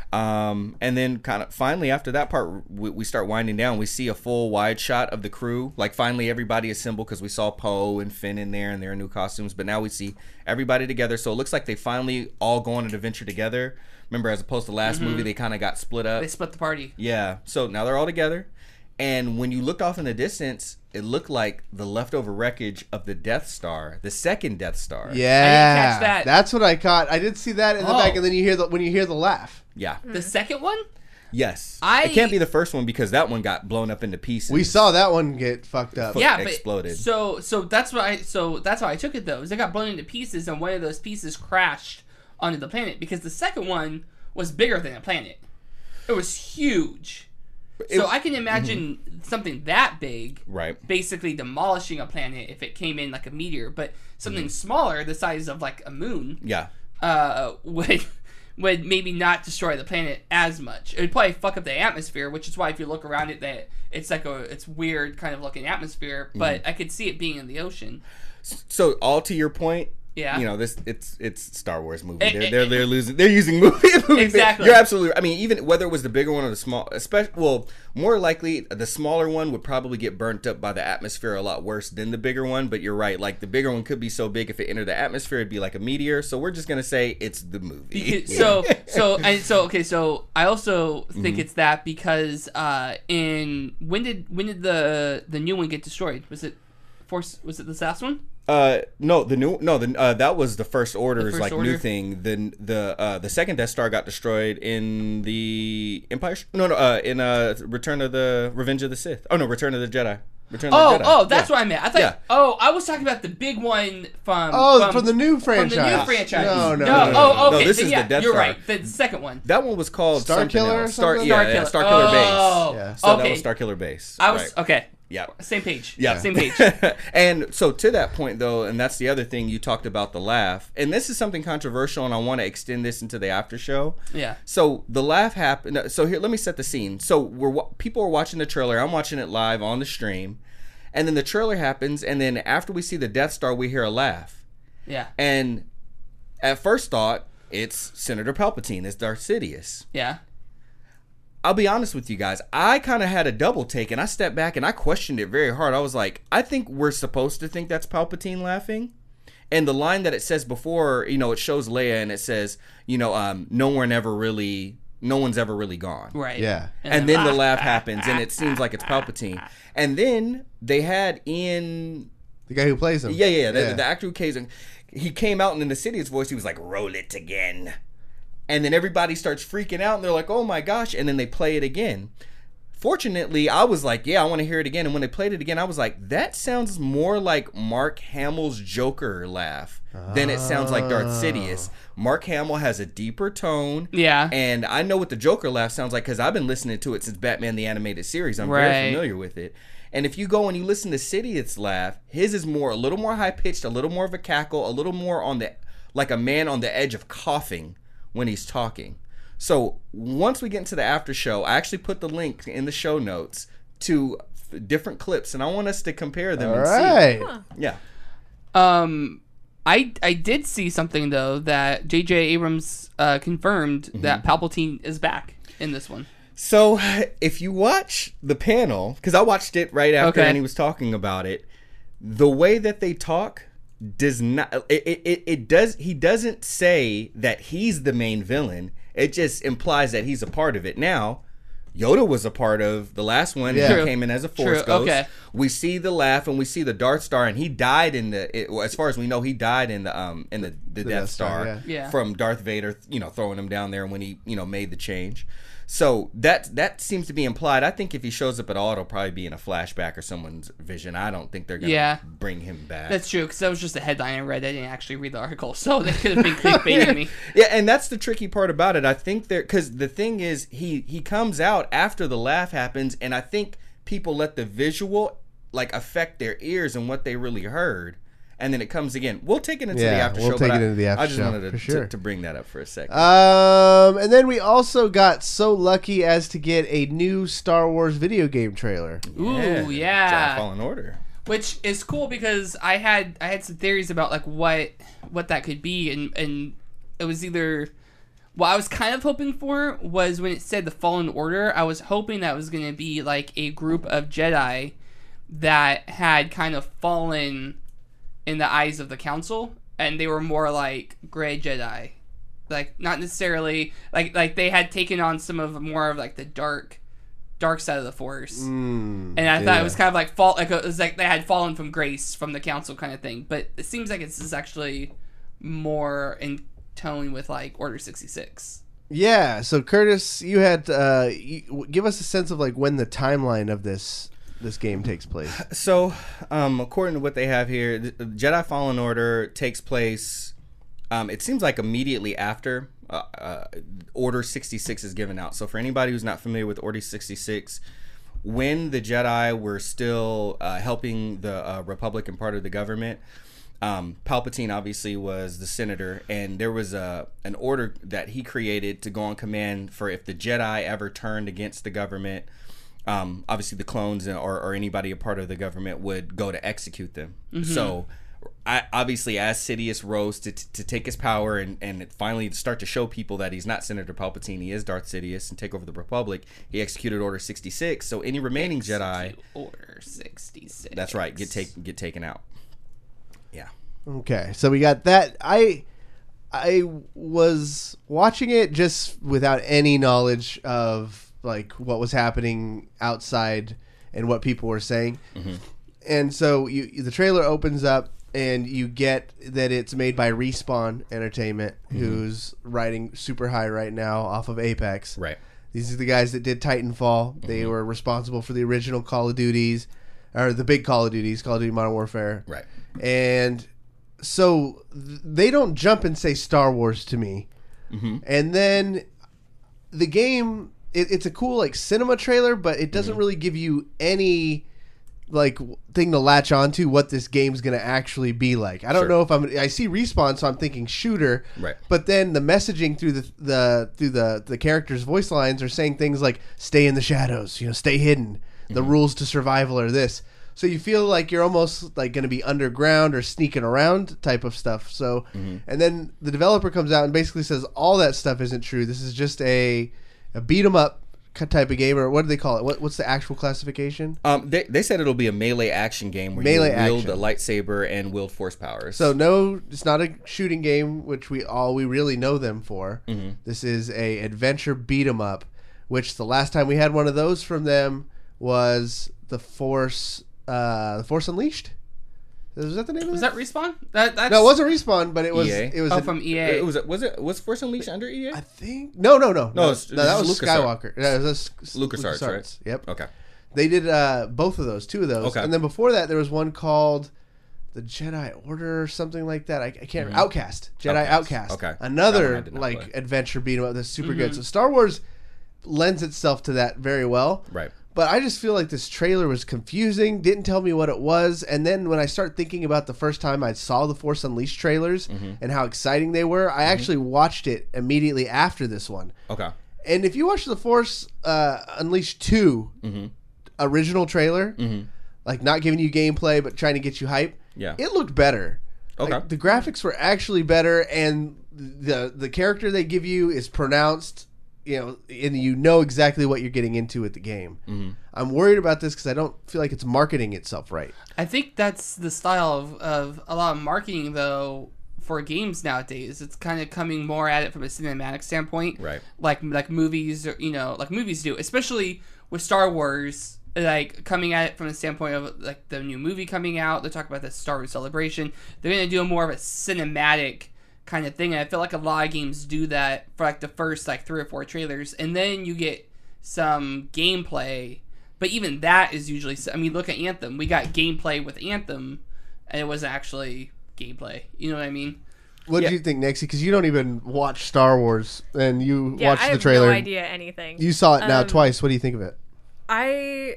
Um, and then kind of finally after that part, we, we start winding down. We see a full wide shot of the crew. Like finally everybody assembled because we saw Poe and Finn in there in their new costumes. But now we see everybody together. So it looks like they finally all go on an adventure together. Remember, as opposed to last movie, they kind of got split up. They split the party. Yeah. So now they're all together. And when you looked off in the distance, it looked like the leftover wreckage of the Death Star, the second Death Star. Yeah. catch that. That's what I caught. I did see that in the Oh. back, and then you hear the when you hear the laugh. Yeah. The second one? Yes. I- It can't be the first one because that one got blown up into pieces. We saw that one get fucked up. Fuck. Yeah, but exploded. So so that's what I so that's how I took it though. Is it got blown into pieces and one of those pieces crashed onto the planet because the second one was bigger than a planet. It was huge. So I can imagine something that big Right. basically demolishing a planet if it came in like a meteor, but something smaller, the size of like a moon, Yeah. uh, would would maybe not destroy the planet as much. It would probably fuck up the atmosphere, which is why if you look around it, that it's like a it's weird kind of looking atmosphere. But I could see it being in the ocean. So all to your point, Yeah. you know this it's it's Star Wars movie. Eh, They're eh, they're, eh. they're losing. They're using movie. movie Exactly. You're absolutely. I mean, even whether it was the bigger one or the small, especially well, more likely the smaller one would probably get burnt up by the atmosphere a lot worse than the bigger one. But you're right. Like the bigger one could be so big if it entered the atmosphere, it'd be like a meteor. So we're just gonna say it's the movie. Because- so so and so okay so I also think Mm-hmm. it's that because uh in when did when did the the new one get destroyed? Was it Force was it this last one? Uh, no, the new no, the uh, that was the First Order's First like Order? new thing. The the uh, the second Death Star got destroyed in the Empire. No, no, uh, in uh, Return of the Revenge of the Sith. Oh no, Return of the Jedi. Return of Oh, the Jedi. oh, that's yeah. what I meant. I thought. Yeah. Oh, I was talking about the big one from. Oh, from, from the new From the new franchise. franchise. No, no, no. no, no, Oh, no. okay. No, this then is yeah, the Death you're Star. right. The second one. That one was called Star something Killer or else. Star, something? yeah, Star yeah, Killer. Star Killer Oh. Base. Yeah. So that Okay. was Star Killer Base. I was Right. okay. Yeah. Same page. Yeah. Same page. And so to that point though, and that's the other thing you talked about, the laugh. And this is something controversial, and I want to extend this into the after show. Yeah. So the laugh happened. So here, let me set the scene. So we're wa- people are watching the trailer. I'm watching it live on the stream, and then the trailer happens, and then after we see the Death Star, we hear a laugh. Yeah. And at first thought, it's Senator Palpatine. It's Darth Sidious. Yeah. I'll be honest with you guys. I kind of had a double take, and I stepped back and I questioned it very hard. I was like, I think we're supposed to think that's Palpatine laughing. And the line that it says before, you know, it shows Leia and it says, you know, um, no one ever really, no one's ever really gone. Right. Yeah. And then the laugh happens, and it seems like it's Palpatine. And then they had Ian, The guy who plays him. yeah, yeah, yeah, the, the actor who came, he came out and in the Sidious voice, he was like, roll it again. And then everybody starts freaking out, and they're like, oh my gosh, and then they play it again. Fortunately, I was like, yeah, I want to hear it again. And when they played it again, I was like, that sounds more like Mark Hamill's Joker laugh than it sounds like Darth Sidious. Mark Hamill has a deeper tone. Yeah. And I know what the Joker laugh sounds like because I've been listening to it since Batman the Animated Series. I'm Right. very familiar with it. And if you go and you listen to Sidious laugh, his is more, a little more high-pitched, a little more of a cackle, a little more on the, like a man on the edge of coughing when he's talking. So once we get into the after show, I actually put the link in the show notes to f- different clips, and I want us to compare them All and right. see. Yeah. Um, I I did see something though that J J Abrams uh, confirmed Mm-hmm. that Palpatine is back in this one. So if you watch the panel, because I watched it right after Okay. and he was talking about it, the way that they talk does not it, it, it does he doesn't say that he's the main villain. It just implies that he's a part of it. Now Yoda was a part of the last one. Yeah. He True. came in as a Force True. Ghost. Okay. We see the laugh and we see the Darth Star, and he died in the. It, well, as far as we know, he died in the um in the, the, Death, Death Star, Star, yeah. Yeah. from Darth Vader, you know, throwing him down there when he you know made the change. So that that seems to be implied. I think if he shows up at all, it'll probably be in a flashback or someone's vision. I don't think they're gonna Yeah. bring him back. That's true because that was just a headline I read. I didn't actually read the article, so they could have been clickbaiting me. Yeah, and that's the tricky part about it. I think there, because the thing is, he he comes out after the laugh happens, and I think people let the visual like affect their ears and what they really heard, and then it comes again. We'll take it into Yeah, the after we'll show. take but it I, into the after I just show, wanted to, for sure. to, to bring that up for a second. Um, and then we also got so lucky as to get a new Star Wars video game trailer. Ooh, yeah. Jedi Fallen Order. Which is cool because I had I had some theories about like what what that could be, and and it was either what I was kind of hoping for was when it said the Fallen Order. I was hoping that was going to be like a group of Jedi that had kind of fallen in the eyes of the Council, and they were more like gray Jedi, like not necessarily like like they had taken on some of more of like the dark dark side of the Force. Mm, And I thought yeah. it was kind of like fall, like it was like they had fallen from grace from the council kind of thing. But it seems like it's is actually more in tone with like Order sixty-six. Yeah. So Curtis, you had uh, you, give us a sense of like when the timeline of this this game takes place. So, um, according to what they have here, the Jedi Fallen Order takes place. Um, it seems like immediately after uh, uh, Order sixty-six is given out. So, for anybody who's not familiar with Order sixty-six, when the Jedi were still uh, helping the uh, Republican part of the government, um, Palpatine obviously was the senator, and there was a an order that he created to go on command for if the Jedi ever turned against the government. Um, obviously, the clones or, or anybody a part of the government would go to execute them. Mm-hmm. So, I, obviously, as Sidious rose to, to take his power and, and finally start to show people that he's not Senator Palpatine, he is Darth Sidious, and take over the Republic, he executed Order sixty-six. So, any remaining Jedi, Order sixty-six. that's right, get take get taken out. Yeah. Okay, so we got that. I I was watching it just without any knowledge of like what was happening outside and what people were saying. Mm-hmm. And so you, the trailer opens up, and you get that it's made by Respawn Entertainment, mm-hmm. who's riding super high right now off of Apex. Right. These are the guys that did Titanfall. Mm-hmm. They were responsible for the original Call of Duties, or the big Call of Duties, Call of Duty Modern Warfare. Right. And so th- they don't jump and say Star Wars to me. Mm-hmm. And then the game, it, it's a cool like cinema trailer, but it doesn't mm-hmm. really give you any like thing to latch onto what this game's going to actually be like. I don't Sure. know if I'm. I see Respawn, so I'm thinking shooter. Right. But then the messaging through the the through the the characters' voice lines are saying things like "Stay in the shadows," you know, "Stay hidden." The Mm-hmm. rules to survival are this. So you feel like you're almost like going to be underground or sneaking around type of stuff. So, Mm-hmm. and then the developer comes out and basically says all that stuff isn't true. This is just a a beat 'em up type of game, or what do they call it? What what's the actual classification? Um, they, they said it'll be a melee action game where Melee you wield action. a lightsaber and wield force powers. So no, it's not a shooting game, which we all we really know them for. Mm-hmm. This is a adventure beat 'em up, which the last time we had one of those from them was the Force, uh, the Force Unleashed. Was that the name Was of that it? Respawn? That that's No, it wasn't Respawn, but it was. E A? It was. oh a- from E A. it was was it was Force Unleashed under E A? I think no, no, no, no. it's- no that it's was LucasArts. Skywalker. That was a, LucasArts, right? Yep. Okay. They did uh, both of those, two of those, Okay. and then before that there was one called the Jedi Order or something like that. I, I can't remember. Outcast, Jedi Outcast. Outcast. Okay. That Another one I did not like play. adventure beat 'em up that's super good. So Star Wars lends itself to that very well. Right. But I just feel like this trailer was confusing, didn't tell me what it was, and then when I start thinking about the first time I saw the Force Unleashed trailers Mm-hmm. and how exciting they were, I actually watched it immediately after this one. Okay. And if you watch the Force uh, Unleashed two Mm-hmm. original trailer, like not giving you gameplay but trying to get you hype, Yeah. it looked better. Okay. Like, the graphics were actually better, and the the character they give you is pronounced, you know, and you know exactly what you're getting into with the game. Mm-hmm. I'm worried about this because I don't feel like it's marketing itself right. I think that's the style of, of a lot of marketing, though, for games nowadays. It's kind of coming more at it from a cinematic standpoint, Right. Like like movies, or, you know, like movies do, especially with Star Wars. Like coming at it from the standpoint of like the new movie coming out, they talk about the Star Wars Celebration. They're gonna do a more of a cinematic kind of thing. And I feel like a lot of games do that for like the first like three or four trailers, and then you get some gameplay. But even that is usually, I mean, look at Anthem. We got gameplay with Anthem, and it wasn't actually gameplay. You know what I mean? What Yeah. do you think, Nexie? Because you don't even watch Star Wars, and you Yeah, watched I the have trailer. no idea anything. You saw it now Um, twice. What do you think of it? I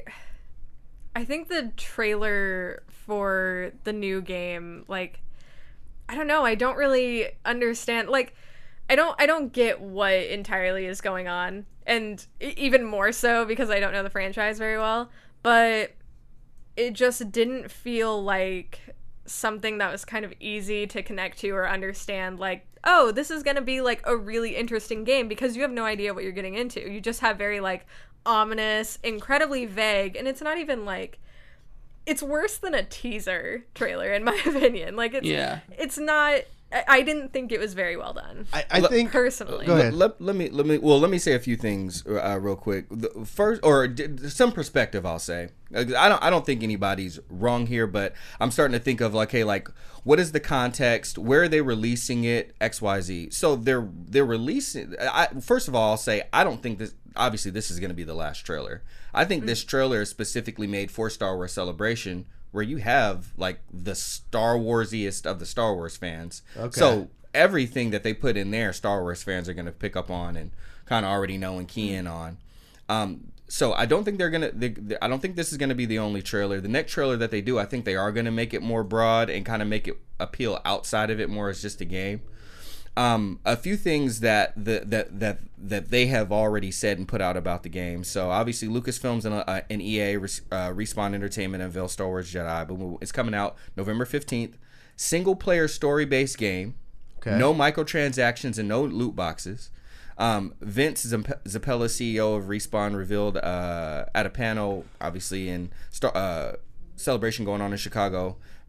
I think the trailer for the new game, like, I don't know, I don't really understand, like, I don't I don't get what entirely is going on, and e- even more so because I don't know the franchise very well, but it just didn't feel like something that was kind of easy to connect to or understand, like, oh, this is going to be like a really interesting game, because you have no idea what you're getting into. You just have very like ominous, incredibly vague, and it's not even like, it's worse than a teaser trailer in my opinion. Like, it's Yeah. it's not, I, I didn't think it was very well done I, I Look, think. personally. Go ahead. Let, let me let me well let me say a few things uh, real quick. The first, or d- some perspective, I'll say. I don't I don't think anybody's wrong here, but I'm starting to think of like, hey, like, what is the context? Where are they releasing it? X Y Z. So they're they're releasing. I, first of all, I'll say I don't think this. Obviously, this is going to be the last trailer. I think this trailer is specifically made for Star Wars Celebration, where you have like the Star Warsiest of the Star Wars fans. Okay. So everything that they put in there, Star Wars fans are going to pick up on and kind of already know and key in on. Um, so I don't think they're gonna. They, they, I don't think this is going to be the only trailer. The next trailer that they do, I think they are going to make it more broad and kind of make it appeal outside of it more as just a game. Um, a few things that the, that that that they have already said and put out about the game. So obviously, Lucasfilms and, uh, and E A, uh, Respawn Entertainment unveiled Star Wars Jedi, but it's coming out November fifteenth. Single player story based game. Okay. No microtransactions and no loot boxes. Um, Vince Zapp- Zappella, C E O of Respawn, revealed uh, at a panel, obviously in Star, uh, Celebration going on in Chicago,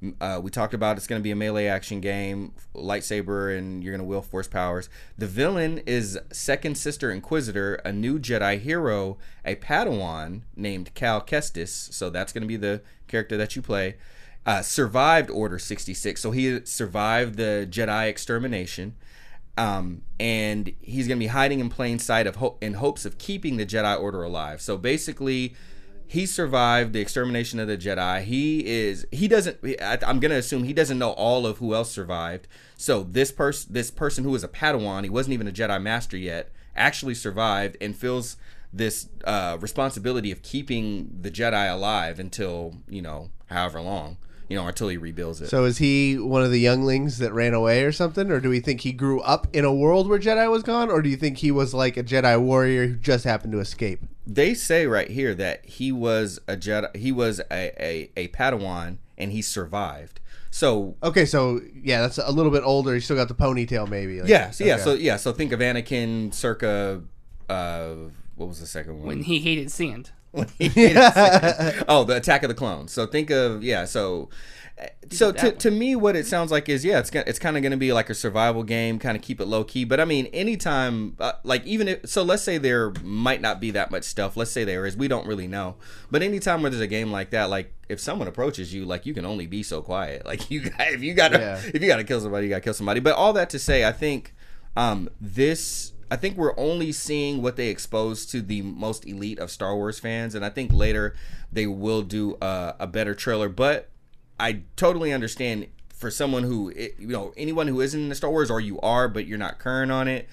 Uh, we talked about it's going to be a melee action game, lightsaber, and you're going to wield force powers. The villain is Second Sister Inquisitor, a new Jedi hero, a Padawan named Cal Kestis. So that's going to be the character that you play. Uh, survived Order sixty-six, so he survived the Jedi extermination. Um, and he's going to be hiding in plain sight of ho- in hopes of keeping the Jedi Order alive. So basically, he survived the extermination of the Jedi. He is he doesn't. I, I'm going to assume he doesn't know all of who else survived. So this person, this person who was a Padawan, he wasn't even a Jedi Master yet, actually survived and feels this uh, responsibility of keeping the Jedi alive until, you know, however long. You know, until he rebuilds it. So is he one of the younglings that ran away or something? Or do we think he grew up in a world where Jedi was gone? Or do you think he was like a Jedi warrior who just happened to escape? They say right here that he was a Jedi, he was a, a, a Padawan and he survived. So Okay, so yeah, that's a little bit older. He still got the ponytail maybe. Like, yeah, so, yeah, okay. so yeah, so think of Anakin circa uh what was the second one? When he hated sand. Oh, the Attack of the Clones. So think of yeah. So, so to, one. to me, what it sounds like is yeah, it's gonna, it's kind of going to be like a survival game, kind of keep it low key. But I mean, anytime, uh, like even if so, let's say there might not be that much stuff. Let's say there is. We don't really know. But anytime where there's a game like that, like if someone approaches you, like you can only be so quiet. Like you, got, if you gotta, Yeah. if you gotta kill somebody, you gotta kill somebody. But all that to say, I think um, this. I think we're only seeing what they expose to the most elite of Star Wars fans, and I think later they will do a, a better trailer. But I totally understand for someone who, you know, anyone who isn't into Star Wars, or you are but you're not current on it.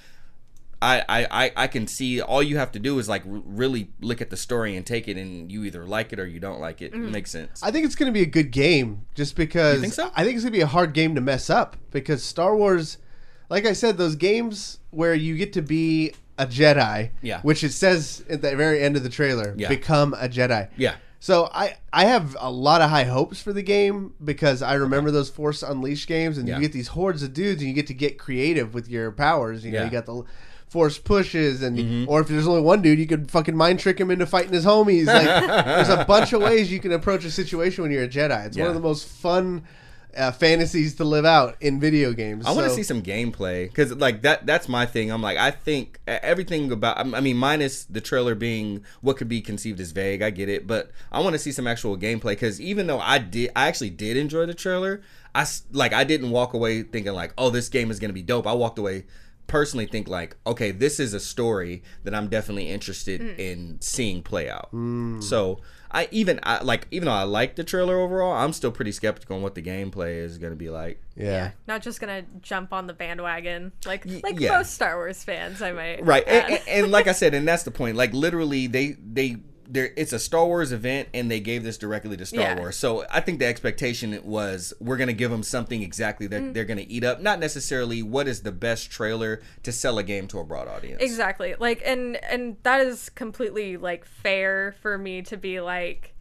I, I, I can see all you have to do is like really look at the story and take it, and you either like it or you don't like it. Mm. It makes sense. I think it's going to be a good game just because You think so? I think it's going to be a hard game to mess up because Star Wars, like I said, those games where you get to be a Jedi, Yeah. which it says at the very end of the trailer, Yeah. become a Jedi. Yeah. So I, I have a lot of high hopes for the game because I remember those Force Unleashed games, and Yeah. you get these hordes of dudes, and you get to get creative with your powers. You know, Yeah. you got the Force pushes, and Mm-hmm. or if there's only one dude, you could fucking mind trick him into fighting his homies. Like, there's a bunch of ways you can approach a situation when you're a Jedi. It's one Yeah. of the most fun uh, fantasies to live out in video games. I want to So- see some gameplay because, like that, that's my thing. I'm like, I think everything about. I mean, minus the trailer being what could be conceived as vague. I get it, but I want to see some actual gameplay because even though I did, I actually did enjoy the trailer. I s- like, I didn't walk away thinking like, oh, this game is gonna be dope. I walked away personally think like, okay, this is a story that I'm definitely interested in seeing play out. So. I even I like even though I like the trailer overall, I'm still pretty skeptical on what the gameplay is going to be like. yeah. Not just gonna jump on the bandwagon like like yeah. most Star Wars fans, I might. Right, and, add. and, and like I said, and that's the point. Like literally, they they there it's a Star Wars event, and they gave this directly to Star Yeah. Wars. So I think the expectation was we're gonna give them something exactly that Mm. they're gonna eat up, not necessarily what is the best trailer to sell a game to a broad audience. Exactly. Like and and that is completely like fair for me to be like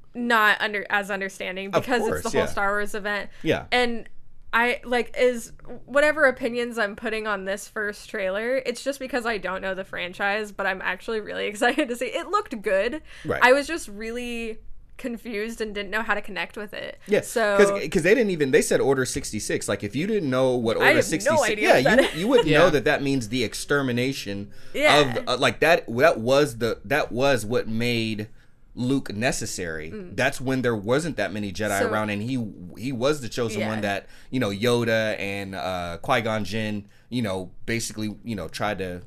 not under as understanding Of because course, it's the whole yeah. Star Wars event. Yeah. And I like is whatever opinions I'm putting on this first trailer, it's just because I don't know the franchise, but I'm actually really excited to see. It looked good. Right. I was just really confused and didn't know how to connect with it. Yeah, So because they didn't even they said Order sixty-six. Like if you didn't know what I Order have no sixty-six, idea yeah, what that you is. you wouldn't Yeah. know that that means the extermination Yeah. of uh, like that. That was the that was what made Luke necessary. That's when there wasn't that many Jedi Mm. So- around, and he he was the chosen Yeah. one that you know Yoda and uh, Qui-Gon Jinn, you know, basically you know tried to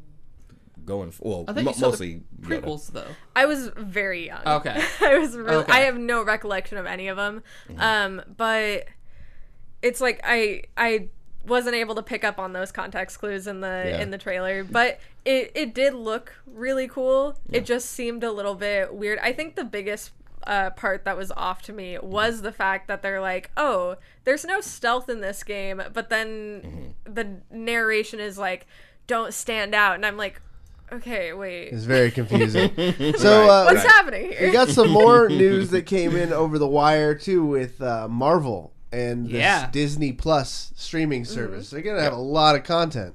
go and well I thought mo- you saw mostly the Yoda. prequels though. I was very young. Okay. I was really. Okay. I have no recollection of any of them. Mm-hmm. Um, but it's like I I wasn't able to pick up on those context clues in the Yeah. in the trailer, but it it did look really cool. It just seemed a little bit weird. I think the biggest uh, part that was off to me was the fact that they're like, oh, there's no stealth in this game, but then Mm-hmm. the narration is like, don't stand out, and I'm like, okay, wait, It's very confusing. So uh, what's Right. happening here? we got some more news that came in over the wire too with uh, Marvel and this Yeah. Disney Plus streaming service. They're gonna have a lot of content.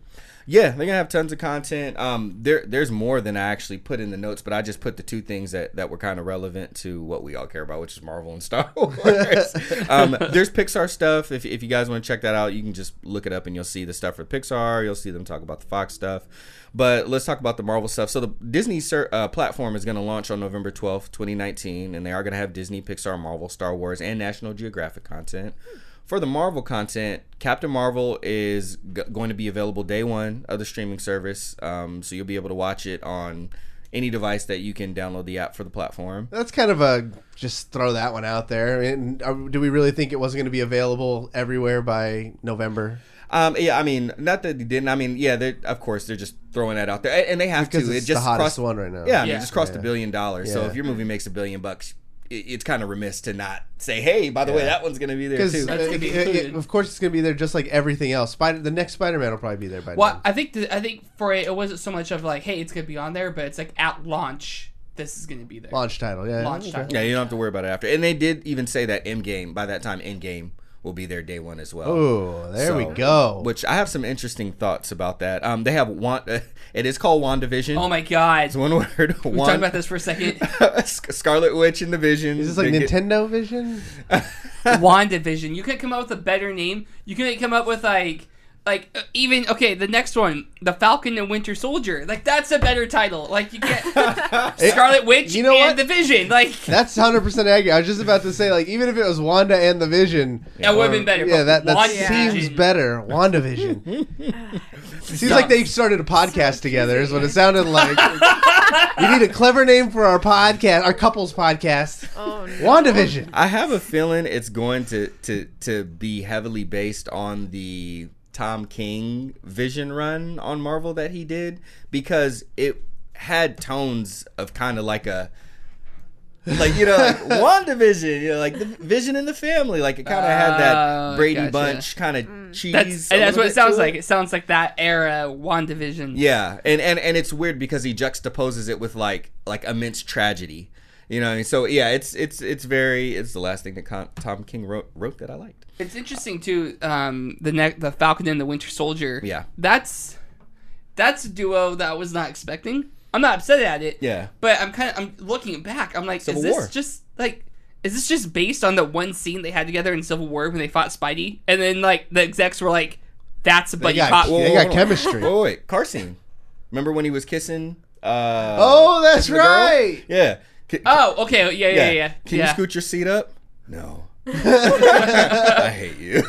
Yeah, they're gonna have tons of content. Um, there, there's more than I actually put in the notes, but I just put the two things that, that were kind of relevant to what we all care about, which is Marvel and Star Wars. um, there's Pixar stuff. If if you guys want to check that out, you can just look it up and you'll see the stuff for Pixar. You'll see them talk about the Fox stuff. But let's talk about the Marvel stuff. So the Disney uh, platform is going to launch on November twelfth, twenty nineteen, and they are going to have Disney, Pixar, Marvel, Star Wars, and National Geographic content. For the Marvel content, Captain Marvel is g- going to be available day one of the streaming service, um, so you'll be able to watch it on any device that you can download the app for the platform. That's kind of a just throw that one out there. I mean, are, do we really think it wasn't going to be available everywhere by November? Um, yeah, I mean, not that they didn't. I mean, yeah, they're, of course, they're just throwing that out there, and they have Because to. it's it just the hottest crossed, one right now. Yeah, I mean, Yeah. it just crossed Yeah. a billion dollars. So Yeah. if your movie makes a billion bucks, it, it's kind of remiss to not say, hey, by the way, Yeah. that one's going to be there Because too. That's gonna be included. of course it's going to be there just like everything else. Spider, the next Spider-Man will probably be there by Well, then. I think the, I think for it, it wasn't so much of like, hey, it's gonna be on there, but it's like at launch, this is gonna be there. Launch title, yeah. Launch Okay. title. Yeah, you don't have to worry about it after. And they did even say that Endgame, by that time, Endgame will be there day one as well. Oh, there we So, go. Which I have some interesting thoughts about that. Um, they have one. Uh, it is called WandaVision. Oh my god. It's one word. We talked about this for a second. Scarlet Witch and the Vision. Is this like They get- Nintendo Vision? WandaVision. You could come up with a better name. You could come up with like, like uh, even okay. The next one, the Falcon and Winter Soldier. Like that's a better title. Like you get Scarlet Witch You know and what? the Vision. Like That's one hundred percent accurate. I was just about to say, like, even if it was Wanda and the Vision. that would have or- been better. Yeah, but that, that WandaVision- seems better. WandaVision. Seems like they started a podcast together, is what it sounded like. We need a clever name for our podcast, our couples podcast. Oh, no. WandaVision. I have a feeling it's going to, to, to be heavily based on the Tom King Vision run on Marvel that he did, because it had tones of kind of like a like, you know, like WandaVision, you know, like the Vision in the Family, like it kind of had that Oh, Brady gotcha. Bunch kind of cheese. That's a and that's little what it bit sounds to like. It sounds like that era WandaVision. Yeah, and, and and it's weird because he juxtaposes it with like like immense tragedy, you know. So yeah, it's it's it's very it's the last thing that Con- Tom King wrote wrote that I liked. It's interesting too. Um, the ne- the Falcon and the Winter Soldier. Yeah. That's that's a duo that I was not expecting. I'm not upset at it. Yeah. But I'm kind of I'm looking back. I'm like, Civil is this War. just like is this just based on the one scene they had together in Civil War when they fought Spidey? And then like the execs were like, that's a buddy got- cop. They got chemistry. Wait, wait, wait, car scene. Remember when he was kissing? Uh, Oh, that's kissing the girl? right. Yeah. C- Oh, okay. Yeah, yeah, yeah. Can yeah. you scoot your seat up? No. I hate you.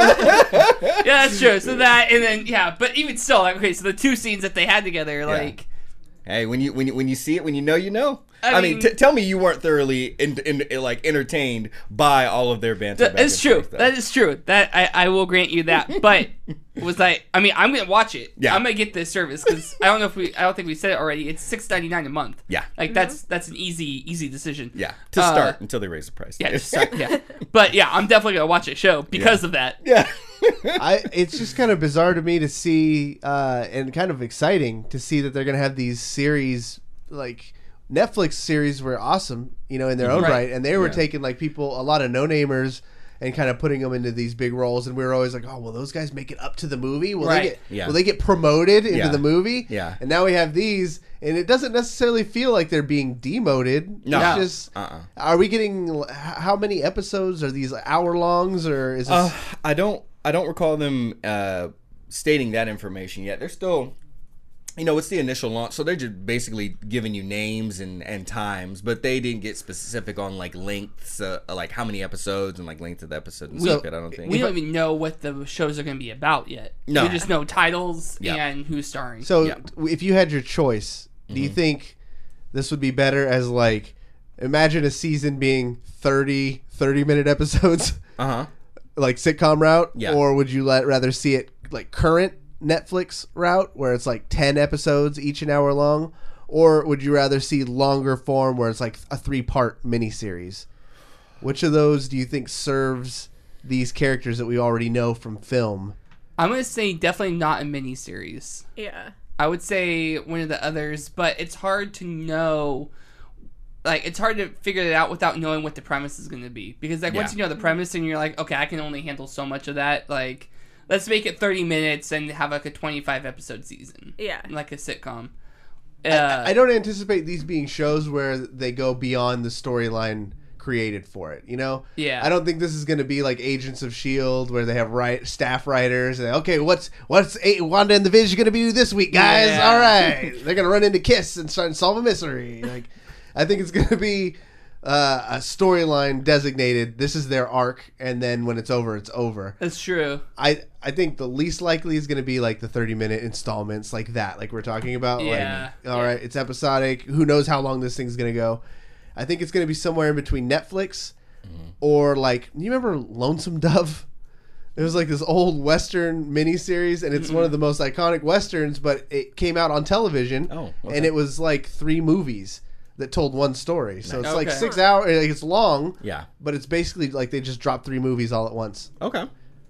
Yeah, that's true. So that and then yeah, but even still, like okay, so the two scenes that they had together, like Hey, when you when you when you see it, when you know, you know. I I, mean, mean- t- tell me you weren't thoroughly in, in, like entertained by all of their banter. That back is and true. forth, though. That is true. That I, I will grant you that. But was like, I mean, I'm gonna watch it. Yeah. I'm gonna get this service because I don't know if we, I don't think we said it already. It's six ninety nine a month. Yeah. like that's that's an easy easy decision. Yeah, to Uh, start until they raise the price. Yeah, to start, yeah. But yeah, I'm definitely gonna watch a show because of that. yeah. I, it's just kind of bizarre to me to see, uh, and kind of exciting to see that they're going to have these series, like Netflix series were awesome, you know, in their own Right. right. And they were Yeah. taking like people, a lot of no-namers and kind of putting them into these big roles. And we were always like, oh, will those guys make it up to the movie? Will Right. they get, Yeah. will they get promoted into Yeah. the movie? Yeah. And now we have these, and it doesn't necessarily feel like they're being demoted. No. It's No. just, Uh-uh. are we getting, h- how many episodes are these hour longs, or is this? Uh, I don't. I don't recall them uh, stating that information yet. They're still, you know, it's the initial launch, so they're just basically giving you names and, and times, but they didn't get specific on like lengths, uh, like how many episodes and like length of the episode and We- stuff. Like that, I don't think. We don't even know what the shows are gonna be about yet. No. We just know titles Yeah. and who's starring. So, Yeah. if you had your choice, do you think this would be better as like, imagine a season being thirty, thirty minute episodes, Uh huh. like sitcom route, Yeah. or would you let rather see it like current Netflix route where it's like ten episodes each an hour long, or would you rather see longer form where it's like a three part miniseries? Which of those do you think serves these characters that we already know from film? I'm gonna say definitely not a miniseries. Yeah. I would say one of the others, but it's hard to know. Like, it's hard to figure it out without knowing what the premise is going to be. Because, like, once Yeah. you know the premise and you're like, okay, I can only handle so much of that, like, let's make it thirty minutes and have like a twenty-five episode season. Yeah. Like a sitcom. I, Uh, I don't anticipate these being shows where they go beyond the storyline created for it. You know? Yeah. I don't think this is going to be like Agents of Shield, where they have write staff writers. And, okay, what's what's A- Wanda and the Vision going to be this week, guys? Yeah. All right, they're going to run into Kiss and try and solve a mystery. Like, I think it's going to be uh, a storyline designated. This is their arc, and then when it's over, it's over. That's true. I I think the least likely is going to be like the thirty minute installments like that, like we're talking about. Yeah. Like, all right, it's episodic. Who knows how long this thing's going to go? I think it's going to be somewhere in between Netflix or like, you remember Lonesome Dove? It was like this old Western miniseries, and it's one of the most iconic Westerns, but it came out on television, Oh, okay. and it was like three movies that told one story. So it's like Okay. six hours. Like, it's long, Yeah. but it's basically like they just dropped three movies all at once. Okay.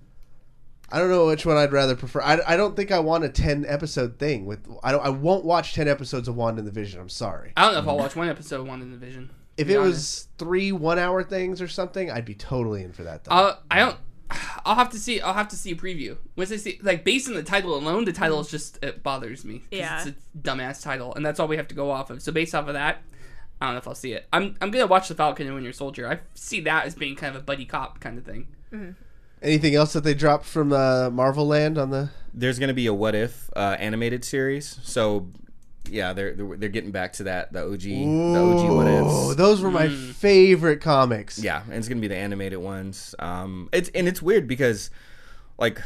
I don't know which one I'd rather prefer. I, I don't think I want a ten episode thing with. I don't. I won't watch ten episodes of Wanda and the Vision. I'm sorry. I don't know if I'll watch one episode of Wanda and the Vision. to If be it honest. was three one hour things or something, I'd be totally in for that. Though. I'll, I don't. I'll have to see. I'll have to see a preview. Once I see, like, based on the title alone, the title is just it bothers me. 'cause Yeah. it's a dumbass title, and that's all we have to go off of. So based off of that, I don't know if I'll see it. I'm I'm gonna watch The Falcon and Winter Soldier. I see that as being kind of a buddy cop kind of thing. Anything else that they dropped from uh, Marvel Land on the? There's going to be a What If uh, animated series. So, yeah, they're, they're they're getting back to that the O G the O G What Oh, Ifs. those were my favorite comics. Yeah, and it's gonna be the animated ones. Um, it's and it's weird because, like,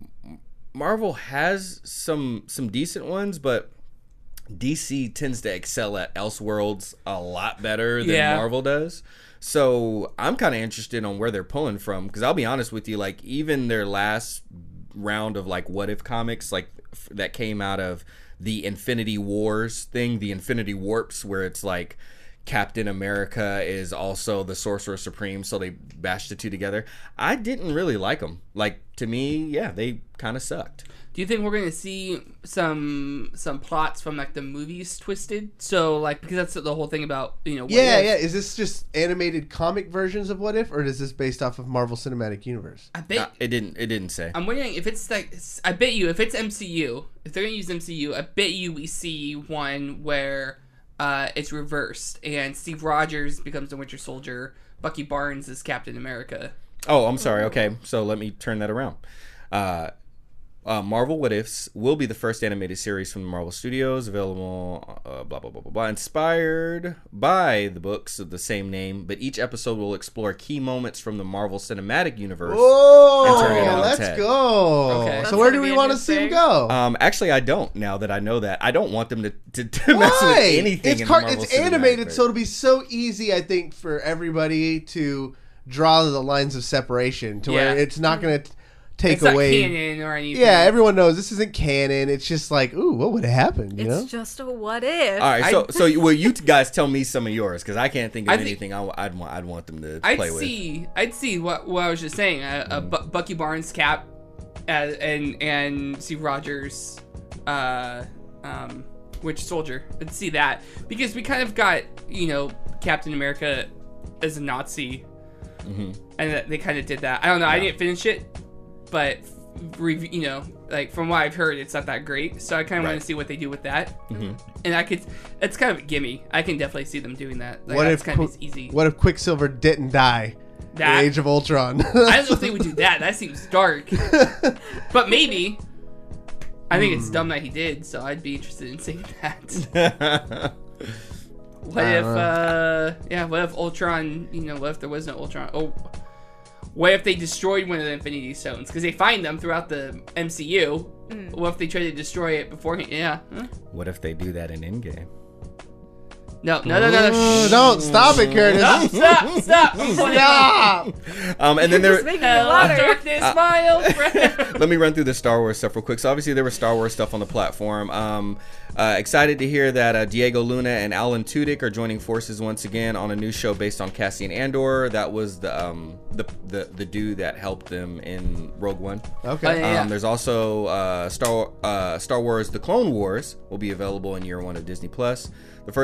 Marvel has some some decent ones, but D C tends to excel at Elseworlds a lot better than Yeah. Marvel does. So I'm kind of interested on where they're pulling from, because I'll be honest with you, like, even their last round of like What If comics, like f- that came out of the Infinity Wars thing, the Infinity Warps, where it's like Captain America is also the Sorcerer Supreme, so they bashed the two together. I didn't really like them. Like, to me, yeah, they kind of sucked. Do you think we're gonna see some some plots from like the movies twisted? So like, because that's the whole thing about, you know. What Yeah, If. yeah. Is this just animated comic versions of What If, or is this based off of Marvel Cinematic Universe? I bet. Uh, it didn't. It didn't say. I'm wondering if it's like. I bet you if it's M C U, if they're gonna use M C U, I bet you we see one where uh, it's reversed and Steve Rogers becomes the Winter Soldier, Bucky Barnes is Captain America. Oh, I'm sorry. Okay, so let me turn that around. Uh, uh, Marvel What Ifs will be the first animated series from the Marvel Studios, available, uh, blah, blah, blah, blah, blah, inspired by the books of the same name, but each episode will explore key moments from the Marvel Cinematic Universe. Oh, And turn it on its let's head. go. Okay. So That's where gonna do we be want to see them interesting. go? Um, actually, I don't, now that I know that. I don't want them to, to, to mess with Why? anything It's in car- the Marvel it's Cinematic animated, Universe. so it'll be so easy, I think, for everybody to draw the lines of separation to where Yeah. it's not going to take It's not away. canon or anything. Yeah, everyone knows this isn't canon. It's just like, ooh, what would have happened? You It's know? just a what if. All right, so I- so will you guys tell me some of yours, because I can't think of I think- anything I, would want I'd want them to I'd play with. see. I'd see what, what I was just saying. A, a Bu- Bucky Barnes Cap, uh, and and Steve Rogers, uh, um, Winter Soldier. I'd see that because we kind of got, you know, Captain America as a Nazi, and that they kind of did that. I don't know. I didn't finish it, but rev- you know, like from what I've heard, it's not that great. So I kind of want Right. to see what they do with that. And I could. It's kind of a gimme. I can definitely see them doing that. Like, What that's if kind of Qu- easy. What if Quicksilver didn't die That- in Age of Ultron? I don't know if they would do that. That seems dark. But maybe. I think it's dumb that he did, so I'd be interested in seeing that. What I if, don't uh, yeah, what if Ultron, you know, what if there was no Ultron? Oh, what if they destroyed one of the Infinity Stones? Because they find them throughout the M C U. What if they try to destroy it beforehand? Yeah. Huh? What if they do that in Endgame? No, no, no, no, no. Uh, Shh. don't stop it, Curtis. Stop, stop, stop. I'm playing. Stop. Um, and then Just there. making it Hello, louder. darkness, my old friend. Let me run through the Star Wars stuff real quick. So obviously there was Star Wars stuff on the platform. Um, uh, excited to hear that uh, Diego Luna and Alan Tudyk are joining forces once again on a new show based on Cassian Andor. That was the um, the, the the dude that helped them in Rogue One. Okay. Oh, yeah. Um, there's also uh, Star uh, Star Wars: The Clone Wars will be available in year one of Disney Plus. The first ever Star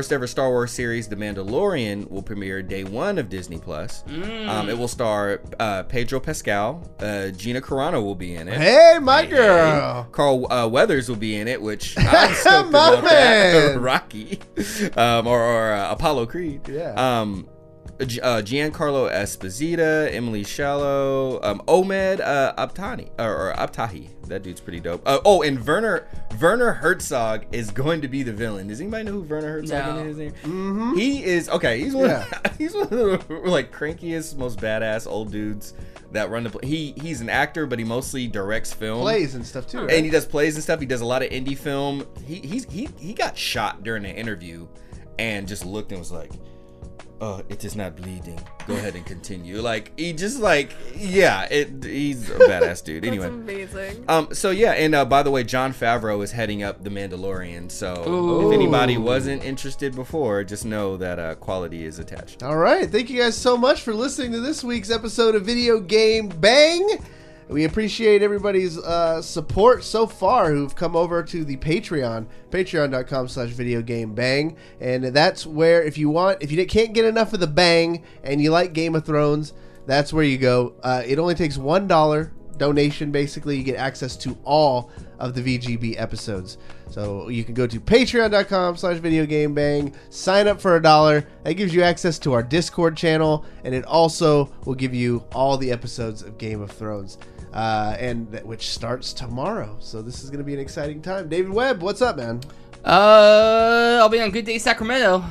Star Wars series The Mandalorian will premiere day one of Disney Plus. Mm. Um, it will star uh, Pedro Pascal. Uh, Gina Carano will be in it. Hey, my Hey, girl. hey. Carl uh, Weathers will be in it, which I'm stoked My about that. man. Rocky, um, or, or uh, Apollo Creed. Yeah. Um, G- uh, Giancarlo Esposito, Emily Shallow, um, Omed uh, Abtani or, or Abtahi. That dude's pretty dope. Uh, oh, and Werner Werner Herzog is going to be the villain. Does anybody know who Werner Herzog No. is? Mm-hmm. He is okay. He's one. Yeah. Of, he's one of the like crankiest, most badass old dudes that run the. Pl- he he's an actor, but he mostly directs film. Plays and stuff too. Right? And he does plays and stuff. He does a lot of indie film. He he's he he got shot during an interview, and just looked and was like, "Oh, it is not bleeding. Go ahead and continue." Like he just like yeah, it. He's a badass dude. Anyway, That's amazing. um. So yeah, and uh, by the way, Jon Favreau is heading up The Mandalorian. So Ooh. if anybody wasn't interested before, just know that uh, quality is attached. All right. Thank you guys so much for listening to this week's episode of Video Game Bang. We appreciate everybody's uh, support so far who've come over to the Patreon, patreon.com slash video game bang. And that's where if you want, if you can't get enough of the bang and you like Game of Thrones, that's where you go. Uh, it only takes one dollar donation. Basically, you get access to all of the V G B episodes. So you can go to patreon.com slash video game bang, sign up for a dollar. That gives you access to our Discord channel, and it also will give you all the episodes of Game of Thrones. Uh, and that, which starts tomorrow. So this is going to be an exciting time. David Webb, what's up, man? Uh, I'll be on Good Day Sacramento.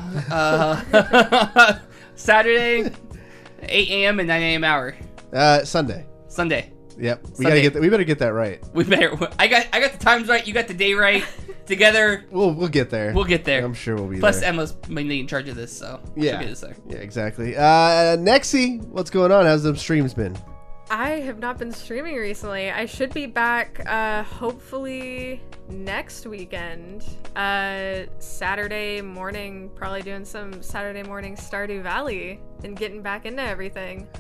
Uh, Saturday, eight a.m. and nine a.m. hour. Uh, Sunday. Sunday. Yep, we Sunday. gotta get. That, we better get that right. We better. I got. I got the times right. You got the day right. Together, We'll we'll get there. we'll get there. I'm sure we'll be Plus, there. Emma's mainly in charge of this, so Yeah. she'll get us there. Yeah, exactly. Uh, Nexie, what's going on? How's them streams been? I have not been streaming recently. I should be back uh hopefully next weekend. Uh Saturday morning, probably doing some Saturday morning Stardew Valley and getting back into everything.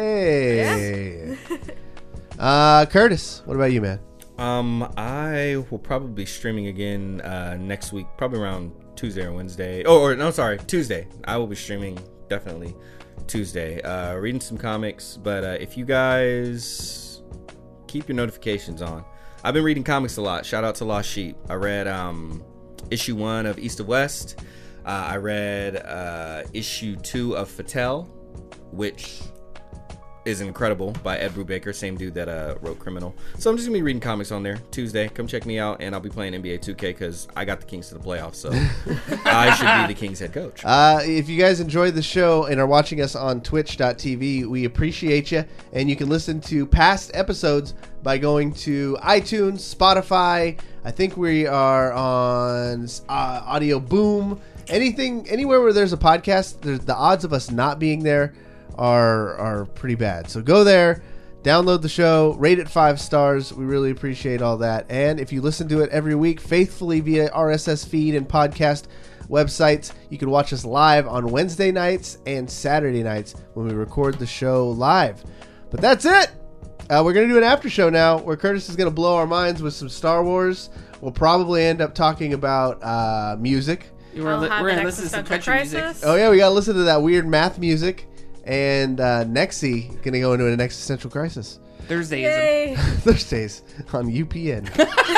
Hey. uh, Curtis, what about you, man? Um, I will probably be streaming again uh, next week, probably around Tuesday or Wednesday. Oh, or no, sorry, Tuesday. I will be streaming definitely Tuesday. Uh, reading some comics, but uh, if you guys keep your notifications on, I've been reading comics a lot. Shout out to Lost Sheep. I read um, issue one of East of West. Uh, I read uh, issue two of Fatale, which is incredible, by Ed Brubaker, same dude that uh, wrote Criminal. So I'm just gonna be reading comics on there Tuesday. Come check me out, and I'll be playing N B A two K because I got the Kings to the playoffs, so I should be the Kings head coach. Uh, if you guys enjoyed the show and are watching us on twitch dot t v, we appreciate you. And you can listen to past episodes by going to iTunes, Spotify. I think we are on uh, Audio Boom. Anything, anywhere where there's a podcast, there's, the odds of us not being there are are pretty bad. So go there, download the show, rate it five stars. We really appreciate all that. And if you listen to it every week faithfully via R S S feed and podcast websites, you can watch us live on Wednesday nights and Saturday nights when we record the show live. But that's it. Uh, we're going to do an after show now where Curtis is going to blow our minds with some Star Wars. We'll probably end up talking about uh, music. We're, I'll li- have we're an gonna listen to some existential country music. crisis. Oh yeah, we got to listen to that weird math music. And uh, Nexie going to go into an existential crisis. Thursdayism. Yay! Thursdays on U P N.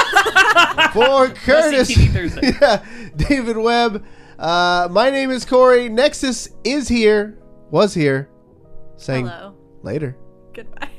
For Curtis, T V Thursday. yeah, David Webb. Uh, my name is Corey. Nexus is here, was here, saying Hello. later. Goodbye.